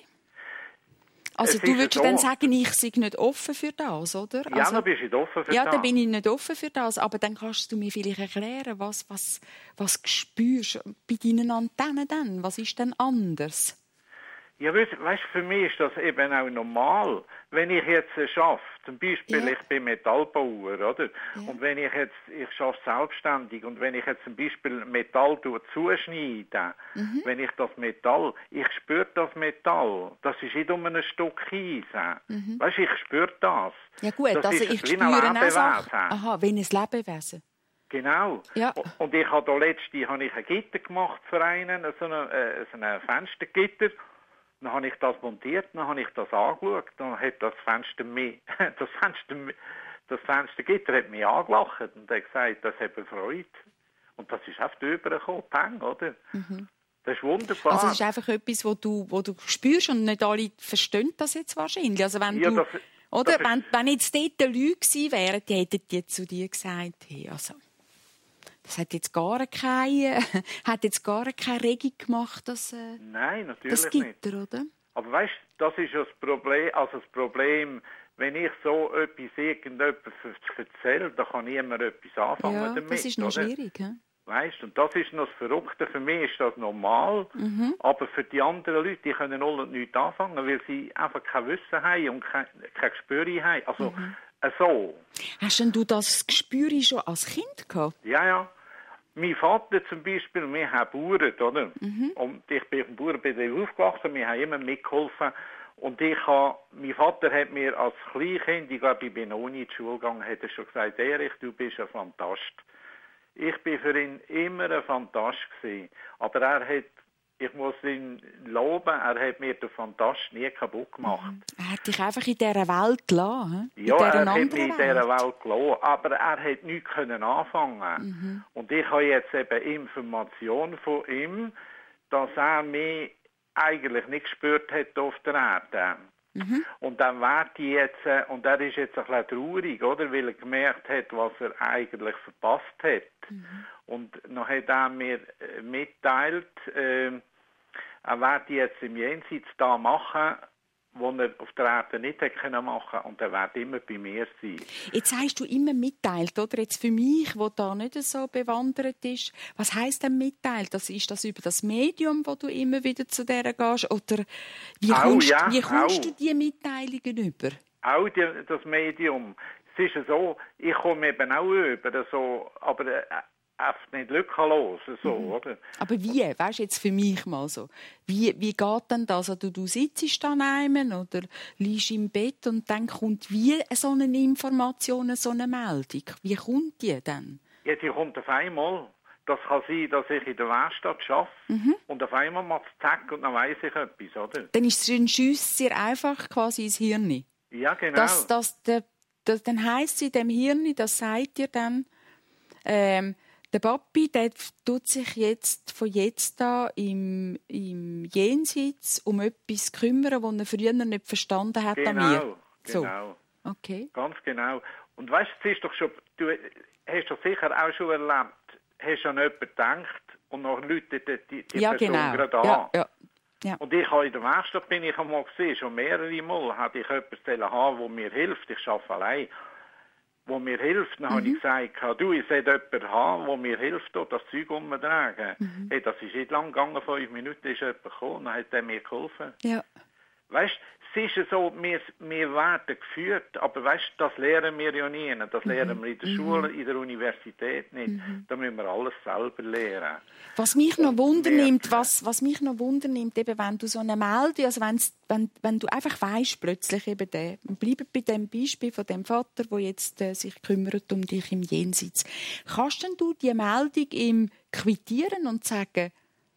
Also es du würdest so. Dann sagen, ich sei nicht offen für das, oder? Ja, also, dann bist du nicht offen für ja, das. Ja, dann bin ich nicht offen für das. Aber dann kannst du mir vielleicht erklären, was, was, was spürst du bei deinen Antennen denn? Was ist denn anders? Ja, weißt du, für mich ist das eben auch normal. Wenn ich jetzt arbeite, zum Beispiel, ja. ich bin Metallbauer, oder? Ja. Und wenn ich jetzt, ich arbeite selbstständig, und wenn ich jetzt zum Beispiel Metall zuschneide, mhm. wenn ich das Metall, ich spüre das Metall, das ist nicht um ein Stück Eisen. Mhm. Weißt du, ich spüre das. Ja gut, das also ich spüre auch Sachen. Aha, wie ein Lebewesen. Genau. Ja. Und ich habe da letzte, habe ich ein Gitter gemacht für einen, so ein, äh, so ein Fenstergitter. Dann habe ich das montiert, dann habe ich das angeschaut, dann hat das Fenster mich, das Fenster, das Fenstergitter hat mich angelacht und hat gesagt, das hat mir Freude. Und das ist oft übergekommen, Peng, oder? Mhm. Das ist wunderbar. Also es ist einfach etwas, wo du, wo du spürst und nicht alle verstehen das jetzt wahrscheinlich. Also wenn ja, du, das, oder? Das wenn, wenn jetzt dort Leute gewesen wären, die hätten die zu dir gesagt, hey, also das hat jetzt gar keine, hat jetzt gar keine Regung gemacht, dass, äh, Nein, natürlich das Gitter, nicht. Oder? Aber weißt, das ist ja das Problem, also das Problem, wenn ich so etwas irgendjemandem erzähle, dann kann niemand etwas anfangen ja, damit. Das ist noch oder? schwierig, he? Weißt, und das ist noch das Verrückte. Für mich ist das normal, mhm. aber für die anderen Leute, die können null und nichts anfangen, weil sie einfach kein Wissen haben und kein, kein Gespür haben. Also, mhm. so. Hast denn du das Gespür schon als Kind gehabt? Ja, ja. Mein Vater zum Beispiel, wir haben Bauern, oder? Mhm. Und ich bin im Bauernbetrieb aufgewachsen, wir haben immer mitgeholfen. Und ich habe, mein Vater hat mir als Kleinkind, ich glaube, ich bin noch nie in die Schule gegangen, hat er schon gesagt, Erich, du bist ein Fantast. Ich bin für ihn immer ein Fantast gewesen. Aber er hat, ich muss ihn loben, er hat mir den Fantast nie kaputt gemacht. Er hat dich einfach in dieser Welt gelassen, ja, er hat mich in dieser Welt gelassen, aber er hat nichts können anfangen. Mhm. Und ich habe jetzt eben Informationen von ihm, dass er mich eigentlich nicht gespürt hat auf der Erde. Mhm. Und dann wird die jetzt, äh, und er ist jetzt ein bisschen traurig, oder? Weil er gemerkt hat, was er eigentlich verpasst hat. Mhm. Und dann hat er mir äh, mitteilt, äh, er wird die jetzt im Jenseits da machen, wo er auf der Erde nicht hätte können machen, und er wird immer bei mir sein. Jetzt hast du immer mitteilt, oder? Jetzt für mich, wo da nicht so bewandert ist, was heisst denn mitteilt? Das ist das über das Medium, wo du immer wieder zu der gehst, oder wie Auch, kommst, ja, wie kommst auch. du die Mitteilungen über? Auch die, das Medium. Es ist so, ich komme eben auch über, so, aber äh, einfach nicht lückenlos, so, mhm. oder? Aber wie? Weißt du, jetzt für mich mal so. Wie, wie geht denn das? Also, du sitzt dann einmal oder liegst im Bett und dann kommt wie so eine Information, so eine Meldung. Wie kommt die dann? Ja, die kommt auf einmal. Das kann sein, dass ich in der Werkstatt arbeite mhm. und auf einmal macht es zack und dann weiss ich etwas, oder? Dann ist es ein Schuss sehr einfach quasi ins Hirn. Ja, genau. Das, das, der, das, dann heisst es in dem Hirn, das sagt dir dann, ähm, der Papi, der tut sich jetzt von jetzt an im, im Jenseits um etwas kümmern, das er früher nicht verstanden hat genau, an mir. So. Genau, okay. Ganz genau. Und weißt du, ist doch schon, du hast doch sicher auch schon erlebt, hast an jemanden gedacht und dann läutet die, die ja, Person genau. gerade an. Ja, ja. Ja. Und ich habe in der Werkstatt bin ich einmal gesehen, schon mehrere Mal, hatte ich jemanden haben, der mir hilft. Ich arbeite allein. Wo mir hilft, dann mhm. habe ich gesagt, du, ich sollte jemanden haben, der mir hilft, das Zeug umzutragen. Mhm. Hey, das ist nicht lang gegangen, fünf Minuten ist jemand gekommen, dann hat er mir geholfen. Ja. Weißt du, es ist so, wir, wir werden geführt, aber weißt, das lernen wir ja nie. Das lernen mhm. wir in der Schule, in der Universität nicht. Mhm. Da müssen wir alles selber lernen. Was mich noch wundernimmt, was, was mich noch wundernimmt, eben, wenn du so eine Meldung, also wenn, wenn du einfach weisst, plötzlich eben der, bleib bei dem Beispiel von dem Vater, der jetzt äh, sich kümmert um dich im Jenseits. Kannst denn du die Meldung ihm quittieren und sagen,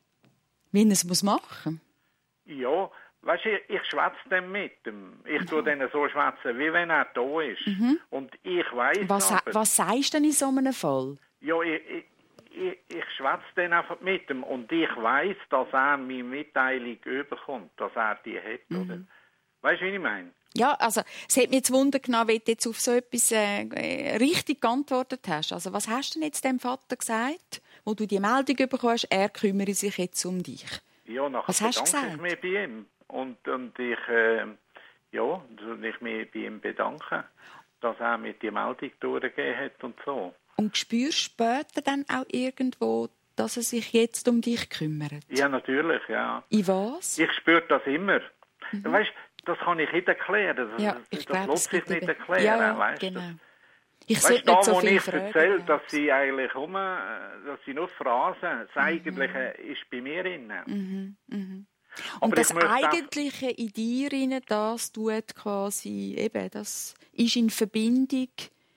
wie er es machen muss? Ja. Weißt du, ich, ich schwätze dann mit ihm. Ich mhm. tue dann so schwätzen, wie wenn er da ist. Mhm. Und ich weiss was, aber... Was sagst du denn in so einem Fall? Ja, ich, ich, ich, ich schwätze dann einfach mit ihm. Und ich weiss, dass er meine Mitteilung überkommt, dass er die hat, mhm. oder? Weißt du, wie ich meine? Ja, also es hat mich jetzt Wunder genommen, wie du jetzt auf so etwas äh, richtig geantwortet hast. Also was hast du denn jetzt dem Vater gesagt, wo du die Meldung bekommst, er kümmere sich jetzt um dich? Ja, nachher was hast du bedanke gesagt? ich mich bei ihm. Und, und ich, äh, ja, ich mich bei ihm bedanken, dass er mir die Meldung durchgegeben hat und so. Und spürst du später dann auch irgendwo, dass er sich jetzt um dich kümmert? Ja, natürlich, ja. In was? Ich spüre das immer. Mhm. Weißt, das kann ich nicht erklären. Das, ja, ich das lässt sich nicht erklären. Ja, ja, weißt, genau. Das, ich weißt, da, so wo ich Fragen, erzähle, ja. dass sie eigentlich um, dass sie nur Phrasen, das mhm. Eigentliche ist bei mir drin. Mhm. Mhm. Und das Eigentliche in dir rein, das tut quasi, eben, das ist in Verbindung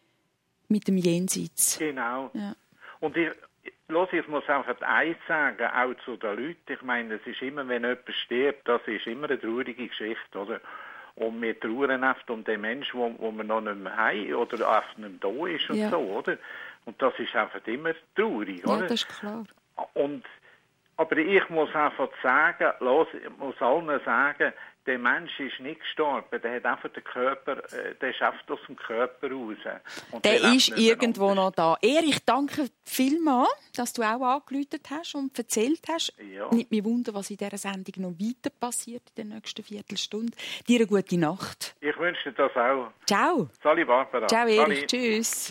mit dem Jenseits. Genau. Ja. Und ich, los, ich muss einfach eins sagen, auch zu den Leuten. Ich meine, es ist immer, wenn jemand stirbt, das ist immer eine traurige Geschichte, oder? Und wir trauern oft um den Menschen, wo, wo wir noch nicht mehr haben oder einfach nicht mehr da ist und ja. so, oder? Und das ist einfach immer traurig, oder? Ja, das ist klar. Und aber ich muss einfach sagen, los, ich muss allen sagen, der Mensch ist nicht gestorben, der hat einfach den Körper, der ist einfach aus dem Körper raus. Und der, der ist irgendwo noch da. Erich, danke vielmals, dass du auch angerufen hast und erzählt hast. Ja. Nicht mehr wundern, was in dieser Sendung noch weiter passiert in der nächsten Viertelstunde. Dir eine gute Nacht. Ich wünsche dir das auch. Ciao. Sali Barbara. Ciao Erich, Sali. Tschüss.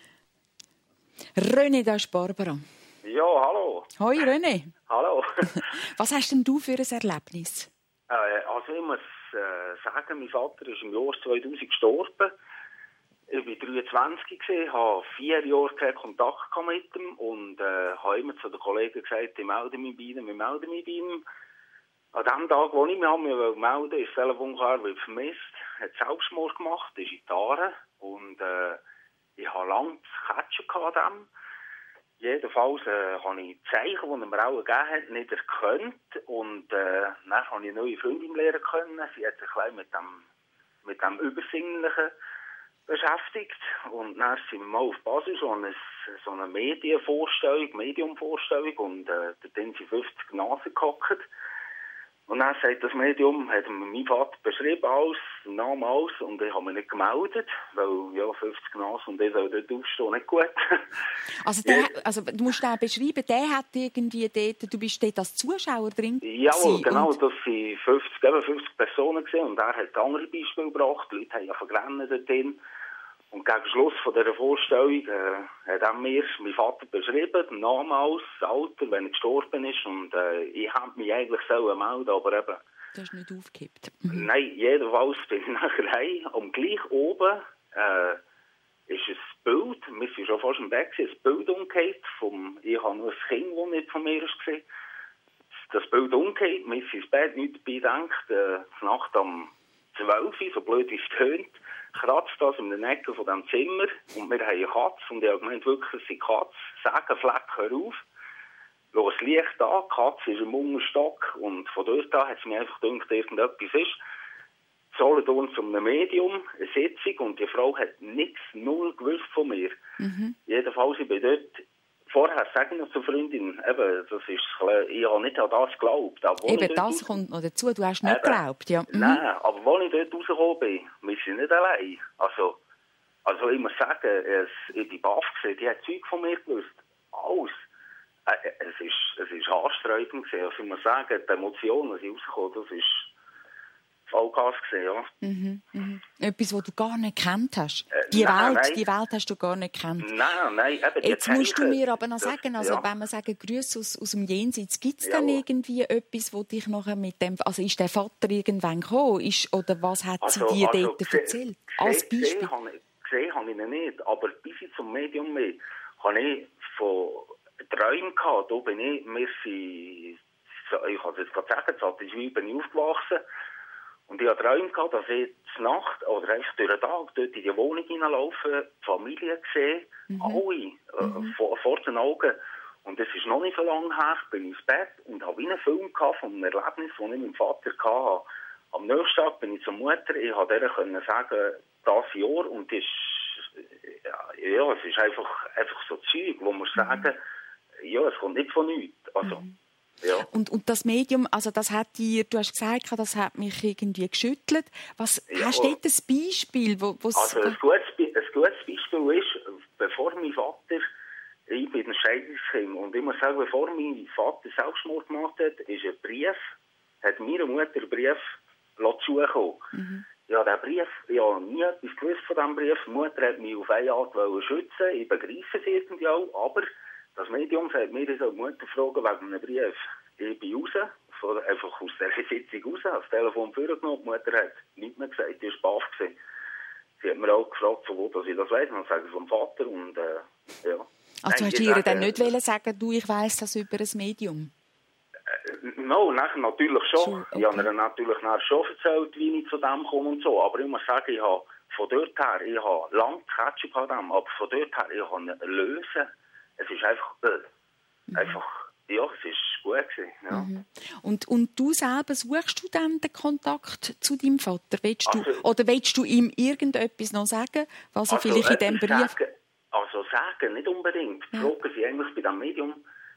René, das ist Barbara. Ja, hallo. Hoi René. Hallo. Was hast denn du für ein Erlebnis? Äh, also ich muss äh, sagen, mein Vater ist im Jahr zweitausend gestorben. Ich war dreiundzwanzig, hatte vier Jahre keinen Kontakt mit ihm und äh, habe immer zu den Kollegen gesagt, ich melde mich bei ihm, ich melde mich bei ihm. An dem Tag, wo ich mich melden wollte, ist das Telefon klar, weil vermisst, hat Selbstmord gemacht, ist in die Aare und äh, ich hatte lange zu catchen an dem. Jedenfalls äh, habe ich die Zeichen, die er mir auch gegeben hat, nicht erkannt. Und äh, dann habe ich eine neue Freundin lernen können. Sie hat sich ein mit dem, mit dem Übersinnlichen beschäftigt. Und dann sind wir mal auf Basel so eine, so eine Medienvorstellung, Mediumvorstellung. Und äh, da sind sie fünfzig Nasen gehockt. Und dann sagt das Medium, hat mir mein Vater beschrieben, alles, den Namen, alles, und ich habe mich nicht gemeldet, weil, ja, fünfzig Nase und ich soll dort aufstehen, nicht gut. Also, der, also du musst den beschreiben, der hat irgendwie dort, du bist dort als Zuschauer drin Jawohl, genau, das waren fünfzig, eben fünfzig Personen gewesen, und er hat andere Beispiele gebracht, die Leute haben ja vergrennen dort drin. Und gegen Schluss von dieser Vorstellung äh, hat er mir mein Vater beschrieben, den Namen aus, das Alter, wenn er gestorben ist. Und äh, ich hätte mich eigentlich selber melden, aber eben... Du hast nicht aufgekippt. Mhm. Nein, jedenfalls bin ich nachher heim. Und gleich oben äh, ist ein Bild, wir sind schon fast im Bett, ein Bild umgekehrt. Vom, ich habe nur ein Kind, das nicht von mir war. Das Bild umgekehrt, wir sind ins Bett, nichts dabei gedacht. Äh, die Nacht um zwölf, so blöd wie es tönt, kratzt das in der Ecke von diesem Zimmer und wir haben eine Katze und ich habe gemeint, wirklich, es ist Katze, Sägenfleck, hör auf, schau das Licht an, die Katze ist im Unterstock und von dort an hat es mir einfach gedacht, irgendetwas ist. Zahlen uns um ein Medium, eine Sitzung und die Frau hat nichts, null gewusst von mir. Mhm. Jedenfalls, ich bin dort, vorher sage ich noch zur Freundin, eben, das ist, ich habe nicht an das geglaubt. Eben, das raus... kommt noch dazu, du hast nicht eben, geglaubt, ja. Mhm. Nein, aber als ich dort rausgekommen bin, wir sind nicht allein. Also, also ich muss sagen, es, ich bin baff gewesen, die hat Zeug von mir gewusst. Alles. Äh, es ist, es ist haarsträubend gewesen. Also ich muss sagen, die Emotionen, die rausgekommen, das ist Vollgas gewesen, ja. Mhm, mhm. Etwas, was du gar nicht gekannt hast. Die, nein, Welt, nein. die Welt hast du gar nicht gekannt. Nein, nein. Eben, Jetzt Zeichen, musst du mir aber noch sagen, also ja. wenn wir sagen Grüße aus, aus dem Jenseits, gibt es ja. dann irgendwie etwas, wo dich nachher mit dem, also ist der Vater irgendwann gekommen, ist, oder was hat also, sie dir also, dort gesehen, erzählt? Als Beispiel. Gesehen habe ich, gesehen habe ich ihn nicht, aber bis ich zum Medium bin, habe ich von Träumen gehabt. Da bin ich, wir sind, ich kann es jetzt gerade sagen, seit ich bin ich aufgewachsen. Und ich habe Träume gehabt, dass ich zur Nacht oder einfach durch den Tag dort in die Wohnung hineinlaufe, die Familie gesehen, mhm. alle, äh, mhm. vor, vor den Augen. Und das ist noch nicht so lange her, ich bin ins Bett und habe einen Film gehabt von einem Erlebnis, das ich mit meinem Vater hatte. Am nächsten Tag bin ich zur Mutter, ich konnte ihr können sagen, das Jahr, und das ist, ja, es ist einfach, einfach so Zeug, wo man mhm. sagen, ja, es kommt nicht von nichts. Also, mhm. Ja. Und, und das Medium, also das hat dir, du hast gesagt, das hat mich irgendwie geschüttelt. Was, ja, hast du dort ein Beispiel? Wo, also ein gutes, ein gutes Beispiel ist, bevor mein Vater, ich bin ein Scheidungskind, und ich muss sagen, bevor mein Vater Selbstmord gemacht hat, ist ein Brief, hat meiner Mutter einen Brief zugekommen. Mhm. Ja, der Brief, ich habe nie etwas gewusst von diesem Brief. Die Mutter hat mich auf eine Art schützen, ich begreife es irgendwie auch, aber das Medium sagt mir, ich soll die Mutter fragen wegen einem Brief. Ich bin raus, von, einfach aus dieser Sitzung raus, habe das Telefon vorgenommen, die Mutter hat nichts mehr gesagt, die war baff gewesen. Sie hat mir auch gefragt, von wo ich das weiss, und ich sage vom Vater, und äh, ja. Also Nein, hast du ihr dann nicht wollen sagen, du, ich weiss das über ein Medium? Äh, no, nachher natürlich schon. Sure, okay. Ich habe ihr natürlich nachher schon erzählt, wie ich zu dem komme und so, aber ich muss sagen, ich habe von dort her, ich habe lange Ketchup an dem, aber von dort her, ich habe ihn lösen. Es ist einfach, äh, mhm. einfach, ja, es ist gut gewesen, ja. Mhm. Und, und du selber, suchst du dann den Kontakt zu deinem Vater? Willst du, also, oder willst du ihm irgendetwas noch sagen, was er also, vielleicht in diesem Brief... Sagen, also sagen, nicht unbedingt. Die ja. Frage ist eigentlich bei diesem Medium,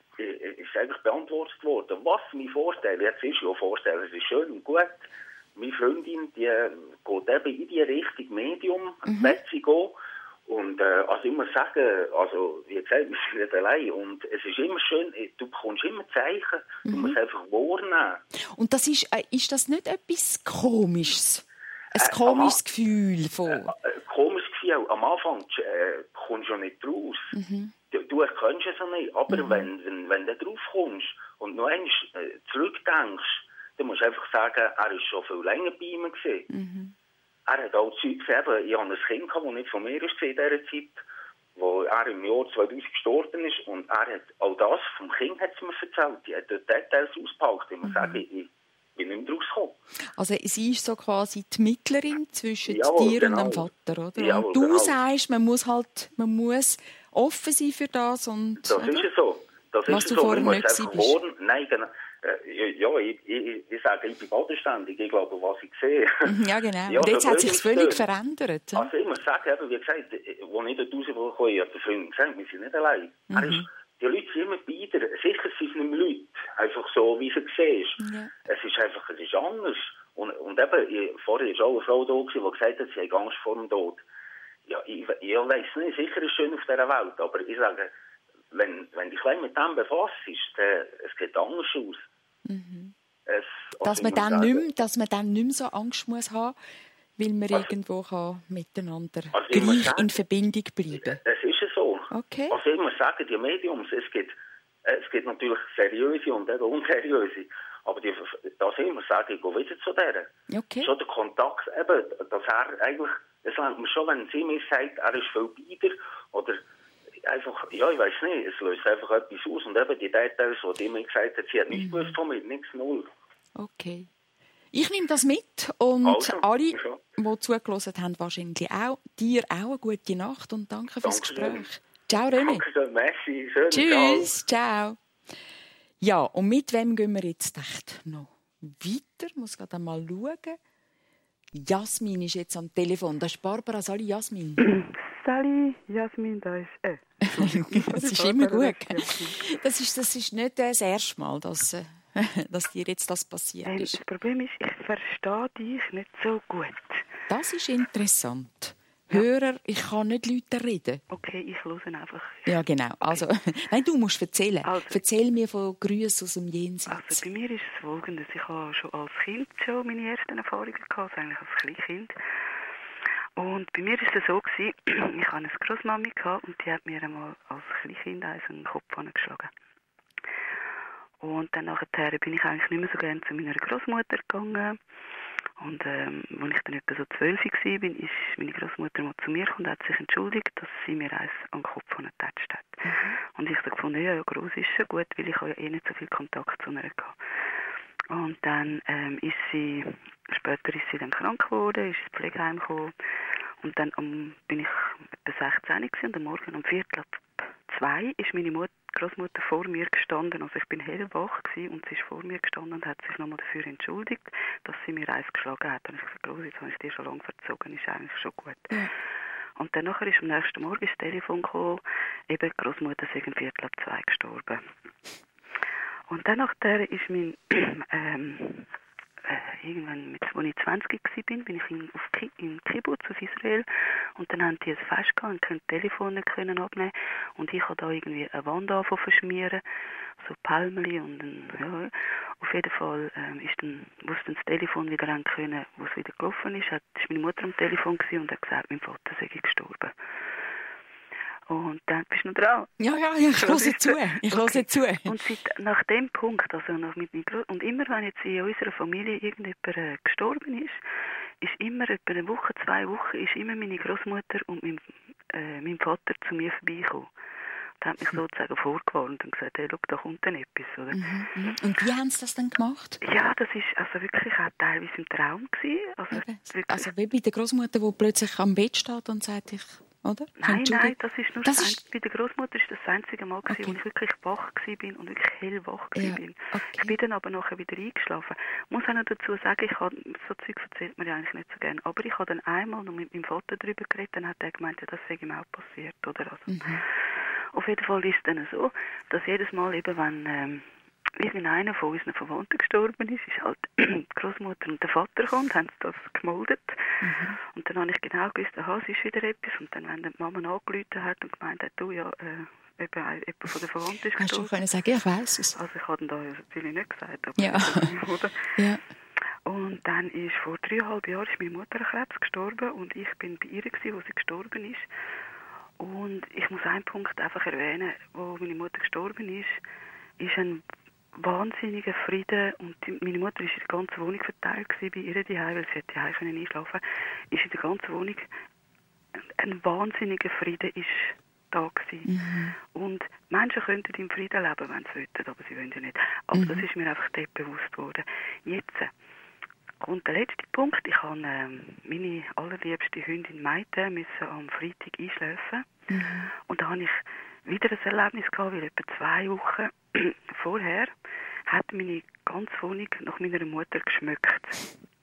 ist eigentlich beantwortet worden. Was mein Vorteil, jetzt ist ja Vorteil, es ist schön und gut. Meine Freundin, die geht eben in die Richtung Medium, mhm. will sie gehen. Und äh, also ich muss sagen, also wie gesagt, wir sind nicht allein. Und es ist immer schön, du bekommst immer Zeichen, du mhm. musst einfach wahrnehmen. Und das ist, äh, ist das nicht etwas Komisches? Ein äh, komisches Gefühl von... Äh, ein komisches Gefühl. Am Anfang äh, kommst du ja nicht raus. Mhm. Du, du erkennst es ja nicht. Aber mhm. wenn, wenn, wenn du drauf kommst und noch einmal äh, zurückdenkst, dann musst du einfach sagen, er war schon viel länger bei ihm gewesen. Mhm. Er hat auch Zeug gesehen. Ich hatte ein Kind, das nicht von mir war in dieser Zeit, wo er im Jahr zweitausend gestorben ist. Und er hat auch das vom Kind hat es mir erzählt. Die hat dort Details ausgepackt. Ich muss mhm. sagen, ich bin nicht mehr rausgekommen. Also sie ist so quasi die Mittlerin zwischen Jawohl, dir genau. und dem Vater, oder? Jawohl, und du genau. sagst, man muss halt, man muss offen sein für das. Und, das oder? Ist es so. Das Was ist du so. vorher nicht gewesen bist. Warnen. Nein, genau. Äh, ja, ich, ich, ich sage, ich bin bodenständig. Ich glaube, was ich sehe. Ja, genau. Ja, und jetzt so hat sich völlig verändert. Ja? Also ich muss sagen, eben, wie gesagt, als ich dort rausgekommen bin, hat der Freund gesagt, wir sind nicht allein. Mhm. Er ist, die Leute sind immer bei dir. Sicher sind es nicht mehr Leute. einfach so, wie sie siehst. Ja. Es ist einfach, es ist anders. Und, und eben, ich, vorher war auch eine Frau da, die gesagt hat, sie hat Angst vor dem Tod. Ja, ich, ich weiss nicht, sicher ist es schön auf dieser Welt, aber ich sage, wenn, wenn dich mit dem befasst, dann, es geht anders aus. Mhm. Es, dass, man dann nicht mehr, dass man dann nicht mehr so Angst muss haben, weil man also, irgendwo kann miteinander also gleich sagen, in Verbindung bleiben. Es ist so. Okay. Also ich muss sagen, die Mediums, es gibt, es gibt natürlich seriöse und eben unseriöse. Aber die, das immer sagen, ich gehe wieder zu denen. Okay. Schon der Kontakt, eben, dass er eigentlich, es lernt man schon, wenn sie mir sagt, er ist viel beider, oder einfach, ja, ich weiß nicht, es löst einfach etwas aus. Und eben die Details, die mir gesagt hat, sie hat nichts gewusst von mir, nichts, null. Okay. Ich nehme das mit und also, alle, ja. die zugelassen haben, wahrscheinlich auch. Dir auch eine gute Nacht und danke fürs Danke Gespräch. schön. Ciao, René. Danke schön, merci. Schön, tschüss, ciao. Ja, und mit wem gehen wir jetzt echt noch weiter? Ich muss gerade mal schauen. Jasmin ist jetzt am Telefon. Das ist Barbara. Sali, Jasmin. Sali, Jasmin, da ist... Äh. Das ist immer gut. Das ist, das ist nicht das erste Mal, dass, äh, dass dir jetzt das passiert ähm, ist. Das Problem ist, ich verstehe dich nicht so gut. Das ist interessant. Ja. Hörer, ich kann nicht Leute reden. Okay, ich höre einfach. Ja, genau. Okay. Also, nein, du musst erzählen. Also, Erzähl mir von Grüßen aus dem Jenseits. Also bei mir ist es Folgendes. Ich habe schon als Kind schon meine ersten Erfahrungen gehabt, also eigentlich als Kleinkind. Und bei mir war es so, gewesen, ich hatte eine Grossmami und die hat mir einmal als Kleinkind einen Kopf angeschlagen. Und dann nachher bin ich eigentlich nicht mehr so gerne zu meiner Großmutter gegangen. Und ähm, als ich dann etwa so zwölf war, bin, ist meine Großmutter mal zu mir gekommen und hat sich entschuldigt, dass sie mir eins an den Kopf getatscht hat. Mhm. Und ich habe gefunden, ja, ja, gross ist schon gut, weil ich ja eh nicht so viel Kontakt zu ihr hatte. Und dann ähm, ist sie, später ist sie dann krank geworden, ist ins Pflegeheim gekommen. Und dann um, bin ich etwa sechzehn und am Morgen um Viertel ab zwei ist meine Mutter, Großmutter vor mir gestanden. Also ich bin hellwach gewesen und sie ist vor mir gestanden und hat sich nochmal dafür entschuldigt, dass sie mir eins geschlagen hat. Und ich gesagt, Groß, jetzt habe ich dir schon lange verzogen, ist eigentlich schon gut. Ja. Und dann nachher ist am nächsten Morgen das Telefon gekommen, eben die Großmutter sei um Viertel ab zwei gestorben. Und dann nachher ist mein, ähm, äh, irgendwann, mit, als ich zwanzig war, bin, bin ich in, auf Ki- in Kibbutz auf Israel und dann haben die ein Fest gehabt und konnten Telefone nicht können abnehmen und ich habe da irgendwie eine Wand angefangen verschmieren, so Palmeli und ein, ja, auf jeden Fall ähm, ist dann, wo sie dann das Telefon wieder haben können, wo es wieder gelaufen ist, hat, ist meine Mutter am Telefon gewesen und hat gesagt, mein Vater sei gestorben. Und dann bist du noch dran. Ja, ja, ja, ich höre zu. Ich höre okay. zu. Und seit, nach dem Punkt, also nach mit meinem Gro- und immer wenn jetzt in unserer Familie irgendjemand äh, gestorben ist, ist immer etwa eine Woche, zwei Wochen, ist immer meine Großmutter und mein, äh, mein Vater zu mir vorbeigekommen. Und hat mich sozusagen vorgewarnt und gesagt, hey, schau, da kommt dann etwas, oder? Mhm, mhm. Und wie haben sie das dann gemacht? Ja, das ist also wirklich auch teilweise im Traum gewesen. Also, okay. wirklich. Also wie bei der Großmutter, die plötzlich am Bett steht und sagt, ich... Oder? Nein, nein, das ist nur das das ist... Ein... bei der Großmutter ist das einzige Mal gewesen, okay. wo ich wirklich wach war und wirklich hellwach war. Ja, okay. Ich bin dann aber nachher wieder eingeschlafen. Ich muss auch noch dazu sagen, ich habe, so Zeug erzählt man ja eigentlich nicht so gerne, aber ich habe dann einmal noch mit meinem Vater darüber geredet, dann hat er gemeint, ja, das sei ihm auch passiert, oder? Also, mhm. Auf jeden Fall ist es dann so, dass jedes Mal eben, wenn ähm, irgendeiner von unseren Verwandten gestorben ist, ist halt die Großmutter und der Vater gekommen und haben das gemoldet. Mhm. Und dann habe ich genau gewusst, aha, es ist wieder etwas. Und dann, wenn die Mama angerufen hat und gemeint hat, du, ja, äh, eben jemand von den Verwandten ist gestorben. Hast du können sagen, ich weiss es. Also ich habe das natürlich nicht gesagt, aber ja. oder? Ja. Und dann ist vor dreieinhalb Jahren ist meine Mutter an Krebs gestorben und ich bin bei ihr gewesen, wo sie gestorben ist. Und ich muss einen Punkt einfach erwähnen, wo meine Mutter gestorben ist, ist ein wahnsinniger Frieden und die, meine Mutter war in der ganzen Wohnung verteilt gewesen, bei ihr daheim, weil sie hätte daheim können einschlafen, ist in der ganzen Wohnung ein wahnsinniger Frieden ist da gewesen. Mhm. Und Menschen könnten im Frieden leben, wenn sie wollten, aber sie wollen ja nicht. Aber mhm. das ist mir einfach dort bewusst worden. Jetzt kommt der letzte Punkt. Ich habe ähm, meine allerliebste Hündin Maite müssen am Freitag einschlafen. Mhm. Und da habe ich wieder ein Erlebnis gehabt, weil etwa zwei Wochen vorher hat meine ganze Wohnung nach meiner Mutter geschmückt.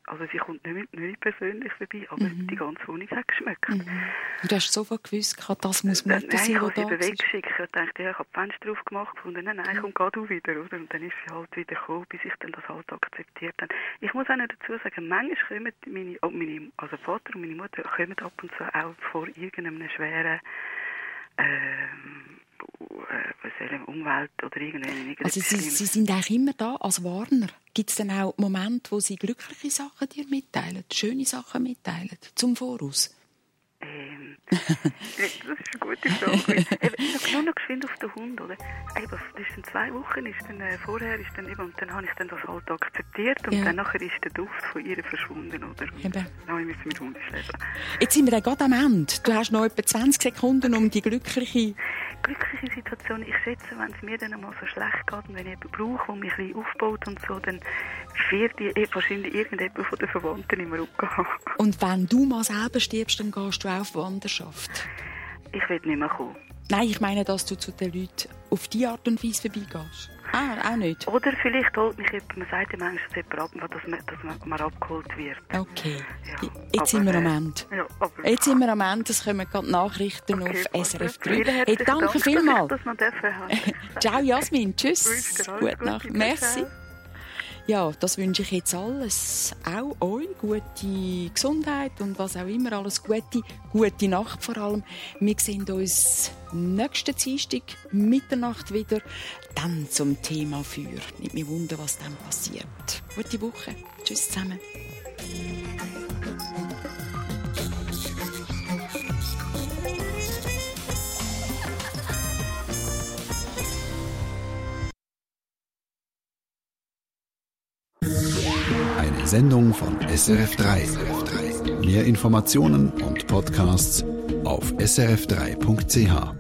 also sie kommt nicht, nicht persönlich vorbei, aber mhm. die ganze Wohnung hat geschmeckt. Mhm. Und du hast sofort gewusst, das muss Mutter nein, sein, ich habe sie da weggeschickt. Ich dachte, ja, ich habe die Fenster aufgemacht und nein, nein, komm, geh du wieder, oder? Und dann ist sie halt wieder gekommen, bis ich dann das halt akzeptiert habe. Ich muss auch noch dazu sagen, manchmal kommen meine, oh, meine, also Vater und meine Mutter kommen ab und zu auch vor irgendeinem schweren ähm, äh, Umwelt oder irgendeine. Also sie, sie sind auch immer da als Warner. Gibt es dann auch Momente, wo sie glückliche Sachen dir mitteilen, schöne Sachen mitteilen, zum Voraus? Ähm, das ist eine gute Frage. Ich habe nur noch geschwind auf den Hund, oder? Eben, das ist in zwei Wochen, ist dann, äh, vorher ist dann eben, und dann habe ich dann das halt akzeptiert und ja. dann nachher ist der Duft von ihr verschwunden, oder? Und eben. Dann müssen wir mit Hunden schleppen. Jetzt sind wir dann gerade am Ende. Du hast noch etwa zwanzig Sekunden, um die glückliche... glückliche Situation. Ich schätze, wenn es mir dann einmal so schlecht geht und wenn ich jemanden brauche, der mich ein bisschen aufbaut und so, dann wird die wahrscheinlich irgendjemand von den Verwandten im Rücken haben. Und wenn du mal selber stirbst, dann gehst du auch auf Wanderschaft? Ich will nicht mehr kommen. Nein, ich meine, dass du zu den Leuten auf diese Art und Weise vorbeigehst. Ah, auch nicht? Oder vielleicht holt mich jemand, man sagt ja manchmal, dass, jemand, dass, man, dass man, man abgeholt wird. Okay, ja, jetzt aber, sind wir am Ende. Ja, aber, jetzt sind wir am Ende, es kommen gerade Nachrichten okay, auf S R F drei. Hey, danke vielmals. Ciao Jasmin, tschüss. Gute Nacht. Merci. Ja, das wünsche ich jetzt alles. Auch euch gute Gesundheit und was auch immer. Alles Gute. Gute Nacht vor allem. Wir sehen uns nächsten Dienstag Mitternacht wieder. Dann zum Thema Feuer. Nicht mehr wundern, was dann passiert. Gute Woche. Tschüss zusammen. Eine Sendung von S R F drei. Mehr Informationen und Podcasts auf s r f drei punkt c h.